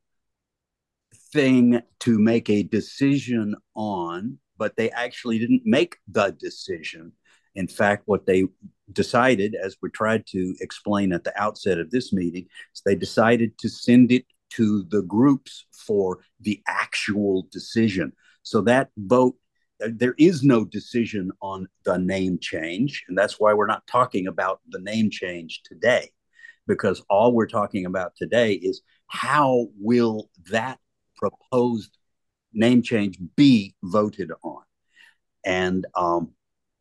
Speaker 5: thing to make a decision on, but they actually didn't make the decision. In fact, what they decided, as we tried to explain at the outset of this meeting, is they decided to send it to the groups for the actual decision. So that vote, there is no decision on the name change. And that's why we're not talking about the name change today, because all we're talking about today is how will that proposed name change be voted on. And um,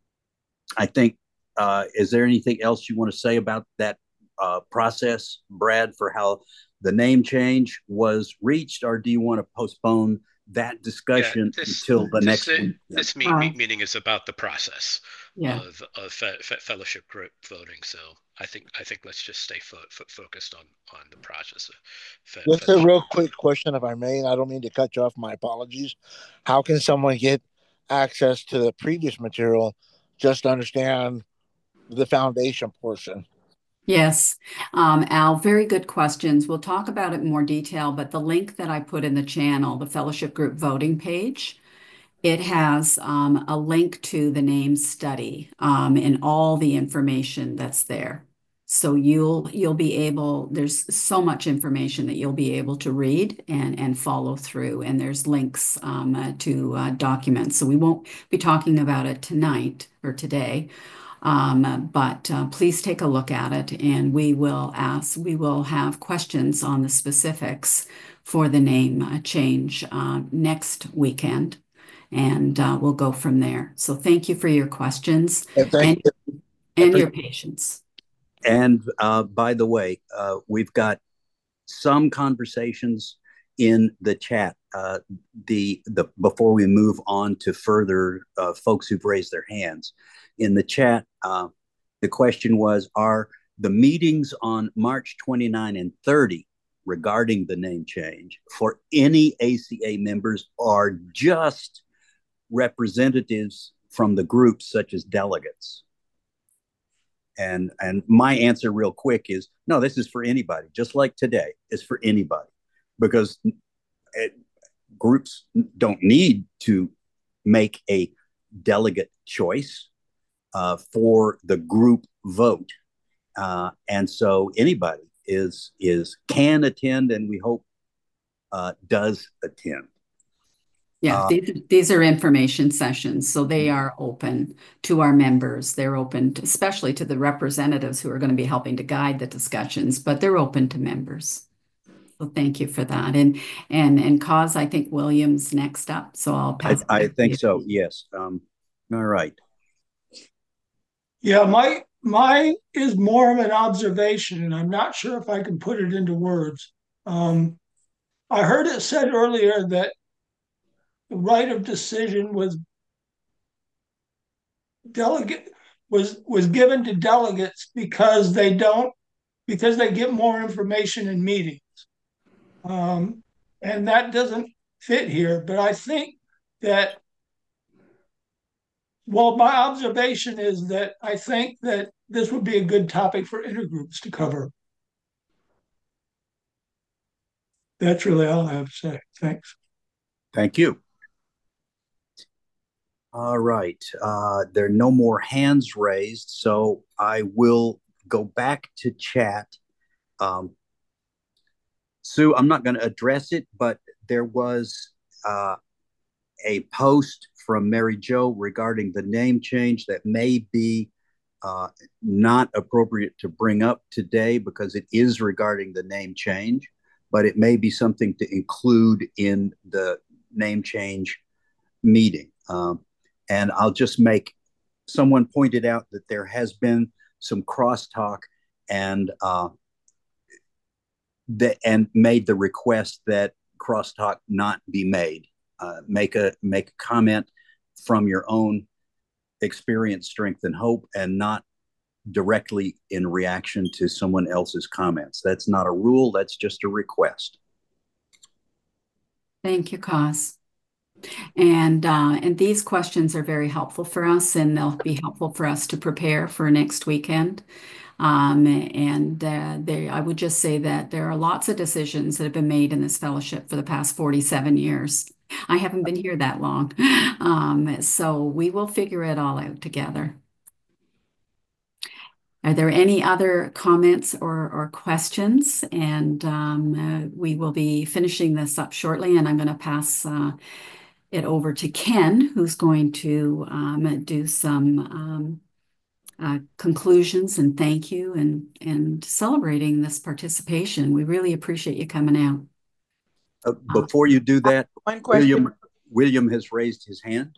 Speaker 5: I think, uh, is there anything else you want to say about that uh, process, Brad, for how the name change was reached, or do you want to postpone that discussion
Speaker 9: yeah, this,
Speaker 5: until the
Speaker 9: this,
Speaker 5: next
Speaker 9: uh,
Speaker 5: week?
Speaker 9: This meet, meet meeting is about the process
Speaker 1: Yeah.
Speaker 9: of, of fe fe fellowship group voting. So I think I think let's just stay fo fo focused on on the process of fe
Speaker 12: Just a
Speaker 9: fellowship.
Speaker 12: real quick question, if I may, and I don't mean to cut you off. My apologies. How can someone get access to the previous material just to understand the foundation portion?
Speaker 1: Yes, um, Al, very good questions. We'll talk about it in more detail, but the link that I put in the channel, the fellowship group voting page, it has um, a link to the name study um, and all the information that's there. So you'll you'll be able, there's so much information that you'll be able to read and, and follow through. And there's links um, uh, to uh, documents. So we won't be talking about it tonight or today. Um, but uh, please take a look at it, and we will ask, we will have questions on the specifics for the name uh, change uh, next weekend, and uh, we'll go from there. So thank you for your questions
Speaker 12: And thank
Speaker 1: and,
Speaker 12: you.
Speaker 1: and your patience.
Speaker 5: And uh, by the way, uh, we've got some conversations in the chat. Uh, the the before we move on to further uh, folks who've raised their hands in the chat, uh, the question was: are the meetings on March twenty-ninth and thirty regarding the name change for any A C A members, or just representatives from the groups such as delegates? And and my answer real quick is no, this is for anybody, just like today is for anybody, because it, groups don't need to make a delegate choice uh, for the group vote. Uh, and so anybody is is can attend, and we hope uh, does attend.
Speaker 1: Yeah,
Speaker 5: Uh,
Speaker 1: these, these are information sessions, so they are open to our members. They're open, to, especially to the representatives who are going to be helping to guide the discussions, but they're open to members. So thank you for that. And and and cause I think William's next up, so I'll
Speaker 5: I,
Speaker 1: pass.
Speaker 5: I think so. Yes. Um, all right.
Speaker 2: Yeah, my my is more of an observation, and I'm not sure if I can put it into words. Um, I heard it said earlier that the right of decision was delegate was was given to delegates because they don't because they get more information in meetings, um, and that doesn't fit here. But I think that well, my observation is that I think that this would be a good topic for intergroups to cover. That's really all I have to say. Thanks.
Speaker 5: Thank you. All right. Uh, there are no more hands raised, so I will go back to chat. Um, Sue, I'm not going to address it, but there was uh, a post from Mary Jo regarding the name change that may be uh, not appropriate to bring up today because it is regarding the name change, but it may be something to include in the name change meeting. Um, and I'll just make, someone pointed out that there has been some crosstalk and uh, the, and made the request that crosstalk not be made. Uh, make a make a comment from your own experience, strength, and hope, and not directly in reaction to someone else's comments. That's not a rule. That's just a request.
Speaker 1: Thank you, Cos. And uh, and these questions are very helpful for us, and they'll be helpful for us to prepare for next weekend. Um, and uh, they, I would just say that there are lots of decisions that have been made in this fellowship for the past forty-seven years. I haven't been here that long. Um, so we will figure it all out together. Are there any other comments or, or questions? And um, uh, we will be finishing this up shortly, and I'm going to pass uh, it over to Ken, who's going to um, do some um, uh, conclusions and thank you and, and celebrating this participation. We really appreciate you coming out.
Speaker 5: Uh, before you do that,
Speaker 7: One question.
Speaker 5: William, William has raised his hand.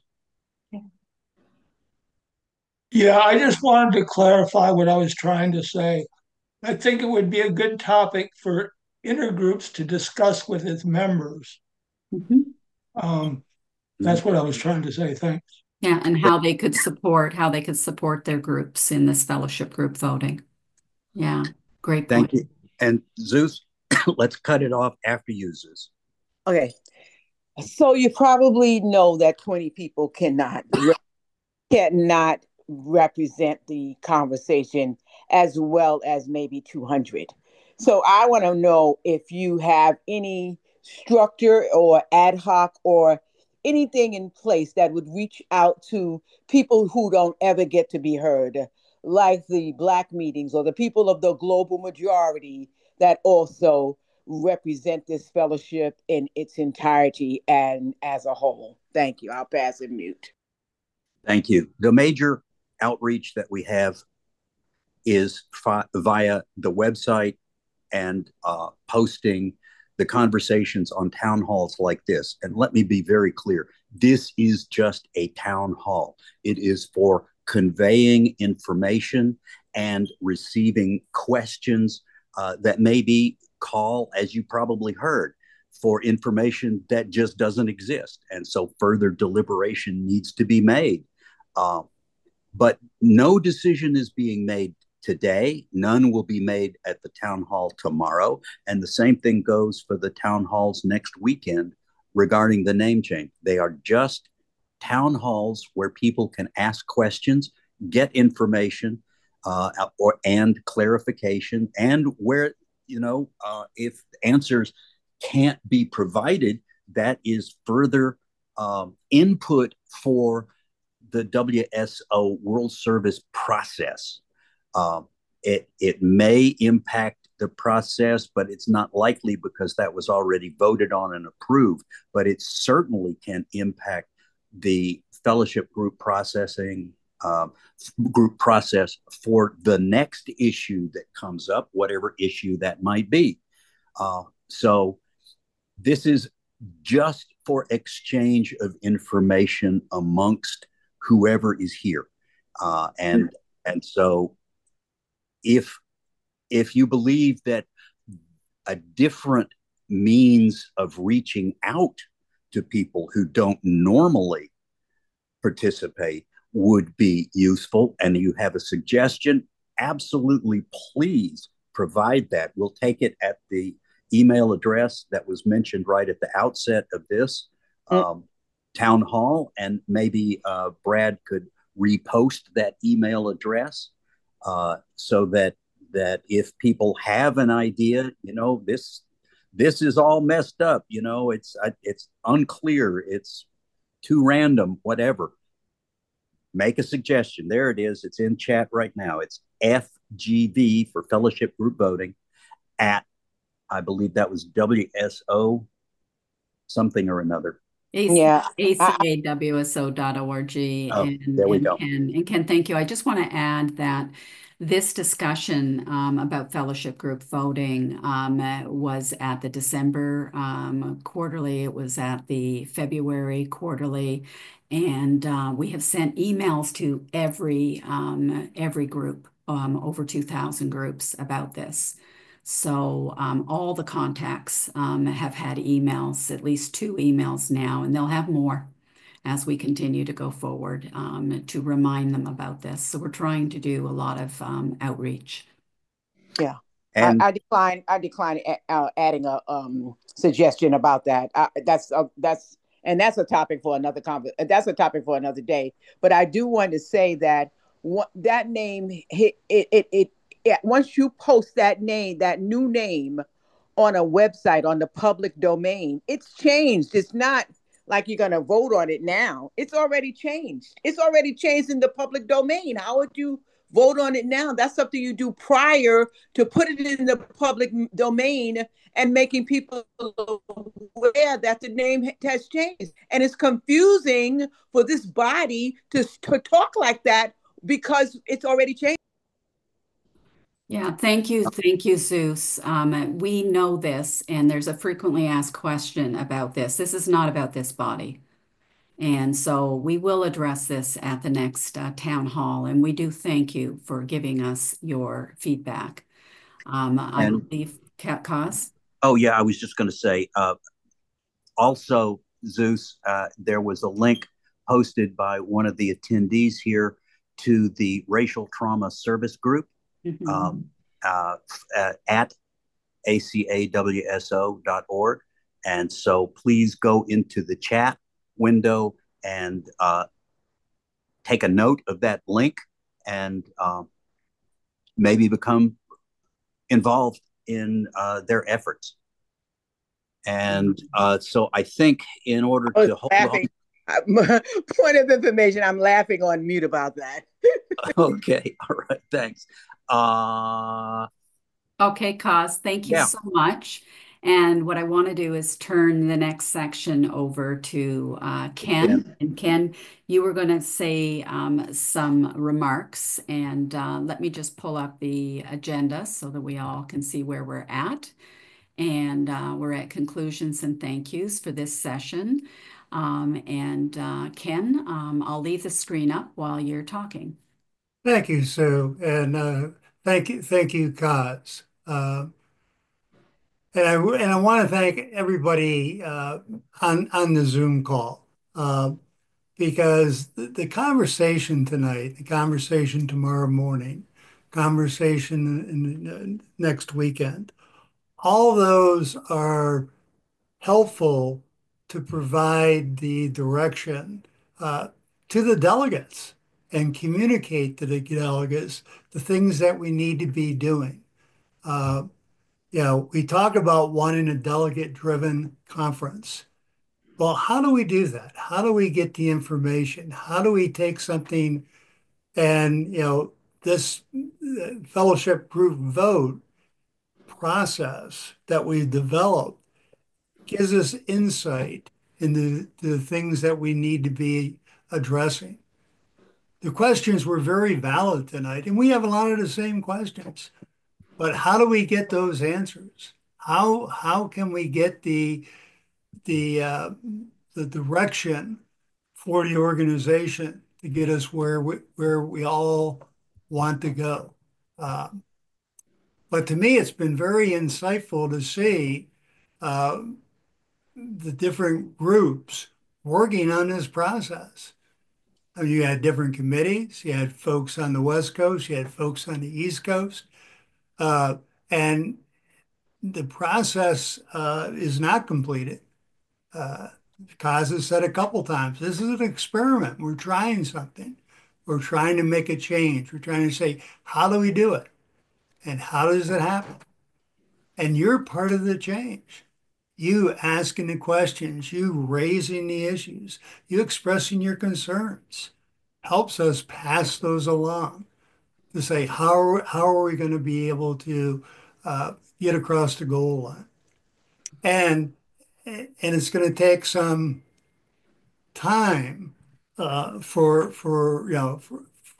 Speaker 2: Yeah, I just wanted to clarify what I was trying to say. I think it would be a good topic for intergroups to discuss with its members.
Speaker 1: Mm-hmm.
Speaker 2: Um, that's what I was trying to say. Thanks.
Speaker 1: Yeah, and how they could support, how they could support their groups in this fellowship group voting. Yeah, great point.
Speaker 5: Thank you. And Zeus, let's cut it off after you, Zeus.
Speaker 7: Okay. So you probably know that twenty people cannot cannot represent the conversation as well as maybe two hundred. So I want to know if you have any structure or ad hoc or anything in place that would reach out to people who don't ever get to be heard, like the Black meetings or the people of the global majority that also represent this fellowship in its entirety and as a whole. Thank you. I'll pass it mute.
Speaker 5: Thank you. The major outreach that we have is fi- via the website and uh, posting the conversations on town halls like this. And let me be very clear. This is just a town hall. It is for conveying information and receiving questions uh, that maybe call, as you probably heard, for information that just doesn't exist. And so further deliberation needs to be made. Uh, but no decision is being made today. None will be made at the town hall tomorrow. And the same thing goes for the town halls next weekend regarding the name change. They are just town halls where people can ask questions, get information, uh, or and clarification, and where, you know, uh, if answers can't be provided, that is further um, input for the W S O World Service process. Um, it, it may impact the process, but it's not likely because that was already voted on and approved, but it certainly can impact the fellowship group processing um, group process for the next issue that comes up, whatever issue that might be. Uh, so this is just for exchange of information amongst whoever is here. Uh, and, and so if, if you believe that a different means of reaching out to people who don't normally participate would be useful, and you have a suggestion, absolutely, please provide that. We'll take it at the email address that was mentioned right at the outset of this um, town hall, and maybe uh, Brad could repost that email address uh, so that that if people have an idea, you know, this this is all messed up, you know, it's it's unclear, it's too random, whatever. Make a suggestion. There it is. It's in chat right now. It's F G V for Fellowship Group Voting at, I believe that was W S O something or another.
Speaker 7: Yeah.
Speaker 1: A C A W S O dot org.
Speaker 5: Oh,
Speaker 1: and,
Speaker 5: there we
Speaker 1: and
Speaker 5: go.
Speaker 1: Ken, and Ken, thank you. I just want to add that this discussion um, about fellowship group voting um, uh, was at the December um, quarterly. It was at the February quarterly, and uh, we have sent emails to every um, every group, um, over two thousand groups about this. So um, all the contacts um, have had emails, at least two emails now, and they'll have more as we continue to go forward um, to remind them about this. So we're trying to do a lot of um, outreach.
Speaker 7: Yeah.
Speaker 5: And
Speaker 7: I, I decline. I decline uh, adding a um, suggestion about that. I, that's uh, that's and that's a topic for another conversation. That's a topic for another day. But I do want to say that what, that name it it, it it it once you post that name, that new name on a website on the public domain, it's changed. It's not like you're going to vote on it now. It's already changed. It's already changed in the public domain. How would you vote on it now? That's something you do prior to putting it in the public domain and making people aware that the name has changed. And it's confusing for this body to, to talk like that because it's already changed.
Speaker 1: Yeah, thank you. Thank you, Zeus. Um, we know this, and there's a frequently asked question about this. This is not about this body. And so we will address this at the next uh, town hall, and we do thank you for giving us your feedback. Um, I
Speaker 5: And-
Speaker 1: believe, Kaz?
Speaker 5: Oh, yeah, I was just going to say, uh, also, Zeus, uh, there was a link posted by one of the attendees here to the Racial Trauma Service Group
Speaker 1: Mhm.
Speaker 5: um, uh, uh, at A C A W S O dot org. And so please go into the chat window and uh, take a note of that link and um, maybe become involved in uh, their efforts. And uh, so I think in order
Speaker 7: I was
Speaker 5: to hold
Speaker 7: laughing. Point of information, I'm laughing on mute about that.
Speaker 5: on. Okay, all right, thanks. Uh,
Speaker 1: Okay, Kaz, thank you
Speaker 5: Yeah.
Speaker 1: so much. And what I want to do is turn the next section over to uh, Ken.
Speaker 5: Ken.
Speaker 1: And Ken, you were going to say um, some remarks, and uh, let me just pull up the agenda so that we all can see where we're at. And uh, we're at conclusions and thank yous for this session. Um, and uh, Ken, um, I'll leave the screen up while you're talking.
Speaker 4: Thank you, Sue, and uh, thank you, thank you, Kaz. Uh, and I and I want to thank everybody uh, on on the Zoom call uh, because the, the conversation tonight, the conversation tomorrow morning, conversation in, in, next weekend, all those are helpful to provide the direction uh, to the delegates and communicate to the delegates the things that we need to be doing. Uh, you know, we talk about wanting a delegate-driven conference. Well, how do we do that? How do we get the information? How do we take something and, you know, this uh, fellowship group vote process that we developed gives us insight into the things that we need to be addressing. The questions were very valid tonight, and we have a lot of the same questions. But how do we get those answers? How how can we get the the uh, the direction for the organization to get us where we where we all want to go? Uh, but to me, it's been very insightful to see uh, the different groups working on this process. I mean, you had different committees, you had folks on the West Coast, you had folks on the East Coast, uh, and the process uh, is not completed. Uh, Kaz has said a couple times, this is an experiment. We're trying something. We're trying to make a change. We're trying to say, how do we do it? And how does it happen? And you're part of the change. You asking the questions, you raising the issues, you expressing your concerns helps us pass those along to say, how are, how are we going to be able to uh, get across the goal line? And, and it's going to take some time uh, for, for, you know, for,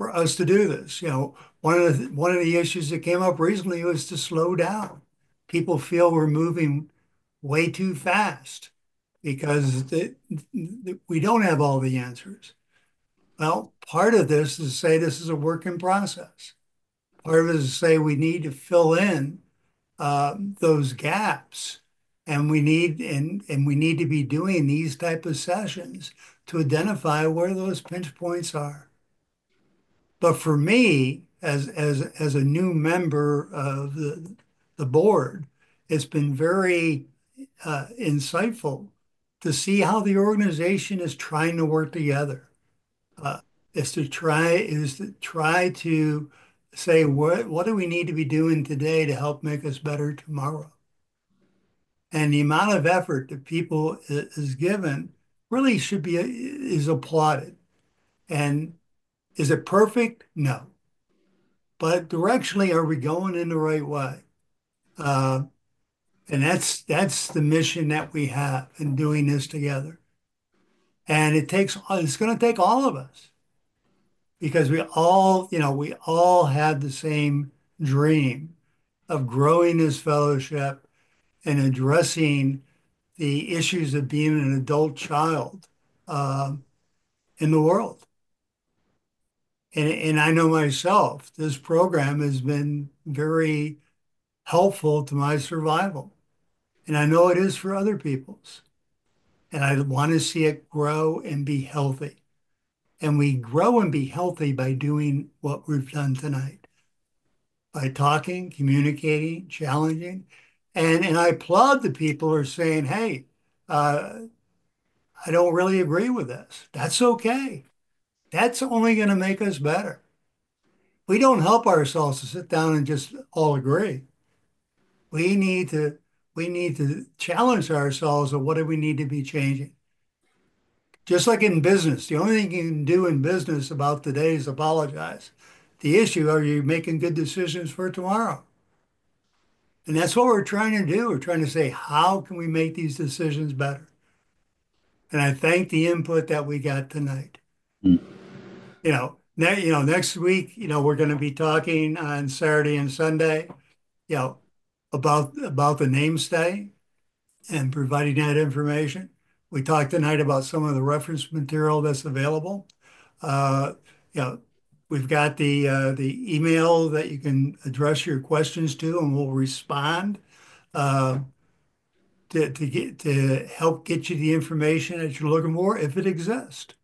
Speaker 4: for us to do this. You know, one of the one of the issues that came up recently was to slow down. People feel we're moving way too fast because the, the, we don't have all the answers. Well, part of this is to say this is a work in process. Part of it is to say we need to fill in uh, those gaps, and we need and and we need to be doing these type of sessions to identify where those pinch points are. But for me, as as as a new member of the the board, it's been very uh, insightful to see how the organization is trying to work together. Uh, is to try is to try to say what what do we need to be doing today to help make us better tomorrow. And the amount of effort that people is given really should be is applauded. And is it perfect? No. But directionally, are we going in the right way? Uh, and that's that's the mission that we have in doing this together. And it takes it's going to take all of us because we all, you know, we all had the same dream of growing this fellowship and addressing the issues of being an adult child uh, in the world. And, and I know myself, this program has been very helpful to my survival. And I know it is for other people's. And I want to see it grow and be healthy. And we grow and be healthy by doing what we've done tonight, by talking, communicating, challenging. And, and I applaud the people who are saying, hey, uh, I don't really agree with this. That's okay. That's only going to make us better. We don't help ourselves to sit down and just all agree. We need to we need to challenge ourselves of what do we need to be changing. Just like in business, the only thing you can do in business about today is apologize. The issue, are you making good decisions for tomorrow? And that's what we're trying to do. We're trying to say, how can we make these decisions better? And I thank the input that we got tonight.
Speaker 5: Mm.
Speaker 4: You know, ne you know, next week, you know, we're going to be talking on Saturday and Sunday, you know, about about the name study and providing that information. We talked tonight about some of the reference material that's available. Uh, you know, we've got the uh, the email that you can address your questions to, and we'll respond uh, to to get to help get you the information that you're looking for if it exists.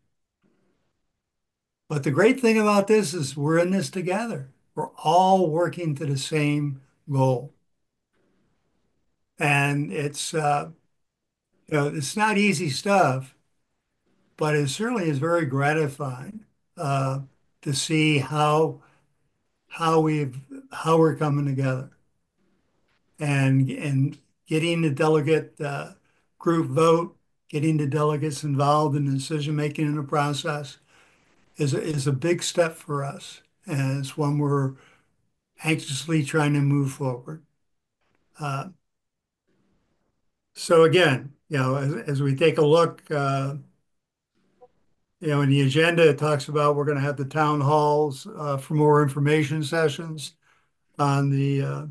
Speaker 4: But the great thing about this is we're in this together. We're all working to the same goal. And it's, uh, you know, it's not easy stuff, but it certainly is very gratifying uh, to see how how we've how we're coming together and and getting the delegate uh, group vote, getting the delegates involved in the decision making in the process is a, is a big step for us, and it's one we're anxiously trying to move forward. Uh, so again, you know, as, as we take a look, uh, you know, in the agenda, it talks about we're going to have the town halls uh, for more information sessions on the uh,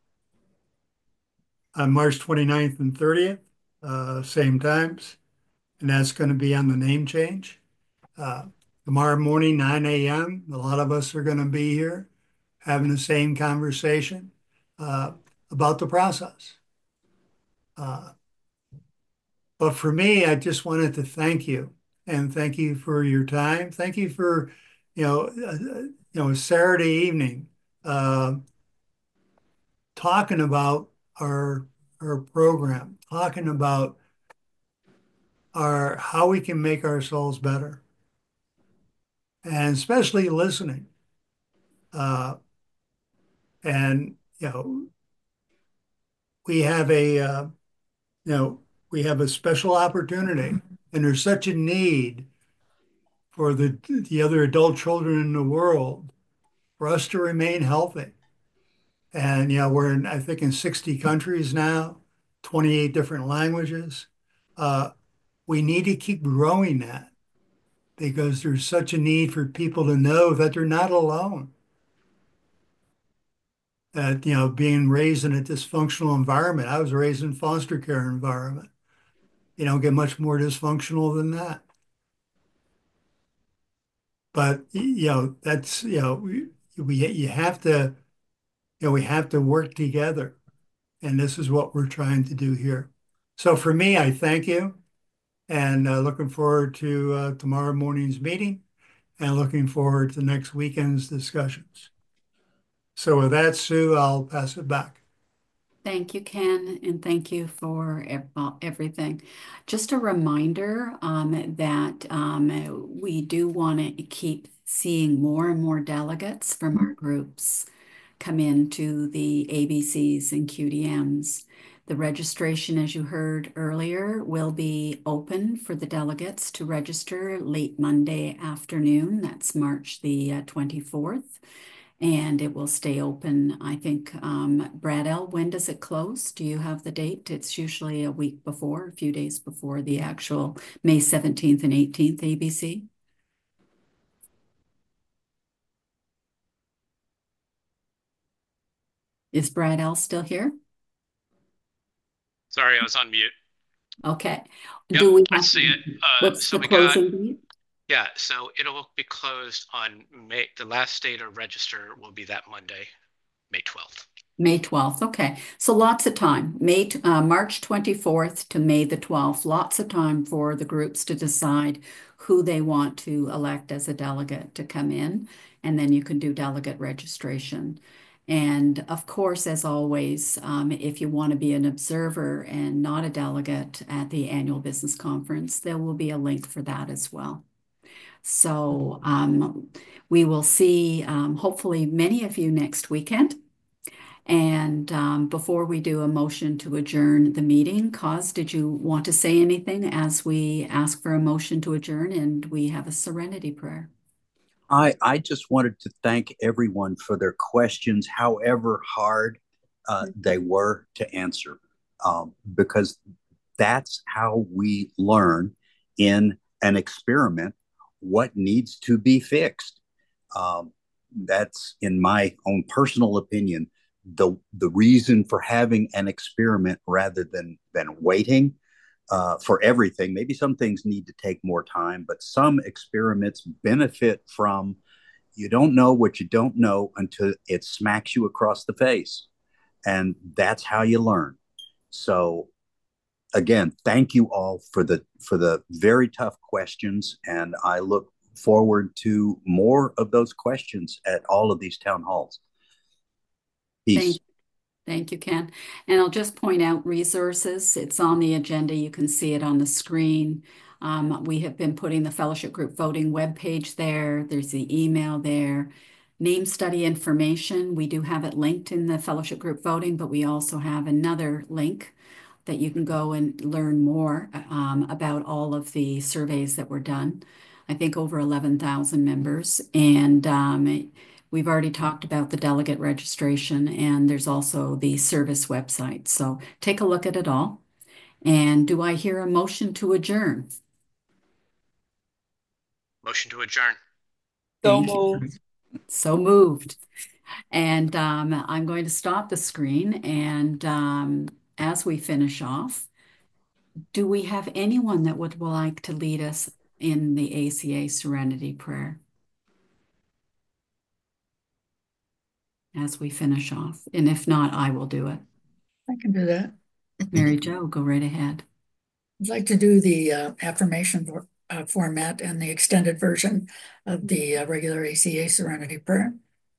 Speaker 4: on March twenty-ninth and thirtieth, uh, same times, and that's going to be on the name change. Uh, tomorrow morning, nine A M, a lot of us are going to be here having the same conversation uh, about the process. Uh, but for me, I just wanted to thank you and thank you for your time. Thank you for, you know, uh, you know, Saturday evening uh, talking about our our program, talking about our how we can make ourselves better, and especially listening. Uh, and you know, we have a uh, you know we have a special opportunity, and there's such a need for the the other adult children in the world for us to remain healthy. And you know, we're in I think in sixty countries now, twenty-eight different languages. Uh, we need to keep growing that. because there's such a need for people to know that they're not alone. That, you know, being raised in a dysfunctional environment, I was raised in foster care environment. You don't get much more dysfunctional than that. But, you know, that's, you know, we, we you have to, you know, we have to work together. And this is what we're trying to do here. So for me, I thank you and uh, looking forward to uh, tomorrow morning's meeting and looking forward to next weekend's discussions. So with that, Sue, I'll pass it back.
Speaker 1: Thank you, Ken, and thank you for ev- uh, everything. Just a reminder um, that um, we do want to keep seeing more and more delegates from our groups come into the A B Cs and Q D Ms. The registration, as you heard earlier, will be open for the delegates to register late Monday afternoon. That's March the uh, twenty-fourth. And it will stay open, I think. um, Brad L., when does it close? Do you have the date? It's usually a week before, a few days before the actual May seventeenth and eighteenth A B C. Is Brad L. still here?
Speaker 9: Sorry, I was on mute.
Speaker 1: Okay.
Speaker 9: Yep,
Speaker 1: Do we
Speaker 9: I
Speaker 1: have,
Speaker 9: see it. Uh,
Speaker 1: what's
Speaker 9: so
Speaker 1: the
Speaker 9: we got,
Speaker 1: closing date?
Speaker 9: yeah, so it'll be closed on May, the last day to register will be that Monday, May twelfth.
Speaker 1: May twelfth, okay. So lots of time, May, t- uh, March twenty-fourth to May the twelfth, lots of time for the groups to decide who they want to elect as a delegate to come in, and then you can do delegate registration. And of course, as always, um, if you want to be an observer and not a delegate at the annual business conference, there will be a link for that as well. So um, we will see um, hopefully many of you next weekend. And um, before we do a motion to adjourn the meeting, Cos, did you want to say anything as we ask for a motion to adjourn and we have a serenity prayer?
Speaker 5: I, I just wanted to thank everyone for their questions, however hard uh, they were to answer, um, because that's how we learn in an experiment what needs to be fixed. Um, that's, in my own personal opinion, the the reason for having an experiment rather than than waiting uh, for everything. Maybe some things need to take more time, but some experiments benefit from you don't know what you don't know until it smacks you across the face. And that's how you learn. So again, thank you all for the for the very tough questions. And I look forward to more of those questions at all of these town halls. Peace.
Speaker 1: Thank, thank you, Ken. And I'll just point out resources. It's on the agenda. You can see it on the screen. Um, we have been putting the fellowship group voting webpage there. There's the email there. Name study information. We do have it linked in the fellowship group voting, but we also have another link that you can go and learn more um, about all of the surveys that were done. I think over eleven thousand members. And um, we've already talked about the delegate registration, and there's also the service website. So take a look at it all. And do I hear a motion to adjourn?
Speaker 9: Motion to adjourn.
Speaker 7: So
Speaker 1: Thank you.
Speaker 7: moved.
Speaker 1: So moved. And um, I'm going to stop the screen. And um, as we finish off, do we have anyone that would like to lead us in the A C A Serenity Prayer as we finish off? And if not, I will do it.
Speaker 3: I can do that.
Speaker 1: Mary Jo, go right ahead.
Speaker 3: I'd like to do the uh, affirmation for, uh, format and the extended version of the uh, regular A C A Serenity Prayer.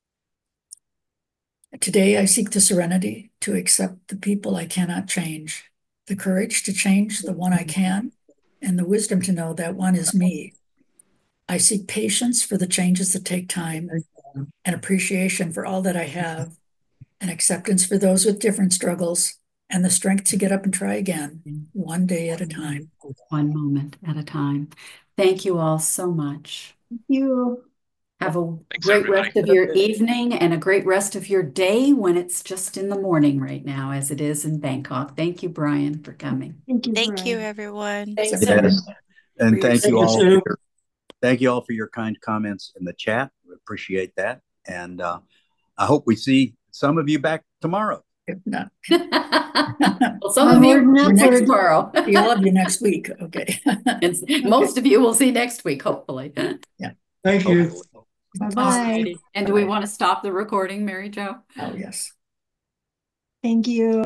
Speaker 3: Today, I seek the serenity to accept the people I cannot change, the courage to change the one I can, and the wisdom to know that one is me. I seek patience for the changes that take time, and appreciation for all that I have, and acceptance for those with different struggles, and the strength to get up and try again, one day at a time.
Speaker 1: One moment at a time. Thank you all so much.
Speaker 6: Thank you.
Speaker 1: Have a
Speaker 9: Thanks,
Speaker 1: great
Speaker 9: everybody.
Speaker 1: rest of your evening and a great rest of your day when it's just in the morning right now, as it is in Bangkok. Thank you, Brian, for coming.
Speaker 6: Thank you,
Speaker 8: Thank you,
Speaker 6: Brian.
Speaker 8: everyone.
Speaker 3: Thanks,
Speaker 5: Yes. And thank you all for your thank you all for your kind comments in the chat. We appreciate that. And uh, I hope we see some of you back tomorrow.
Speaker 3: If not,
Speaker 1: Well, some of
Speaker 6: Onward
Speaker 1: you
Speaker 6: and
Speaker 1: next
Speaker 6: upward.
Speaker 1: tomorrow.
Speaker 3: see all of you next week. Okay.
Speaker 1: And most of you will see next week, hopefully.
Speaker 2: Thank you.
Speaker 6: Bye-bye.
Speaker 1: Alrighty. And do we
Speaker 3: Bye.
Speaker 1: want to stop the recording, Mary Jo?
Speaker 3: Oh, yes.
Speaker 6: Thank you.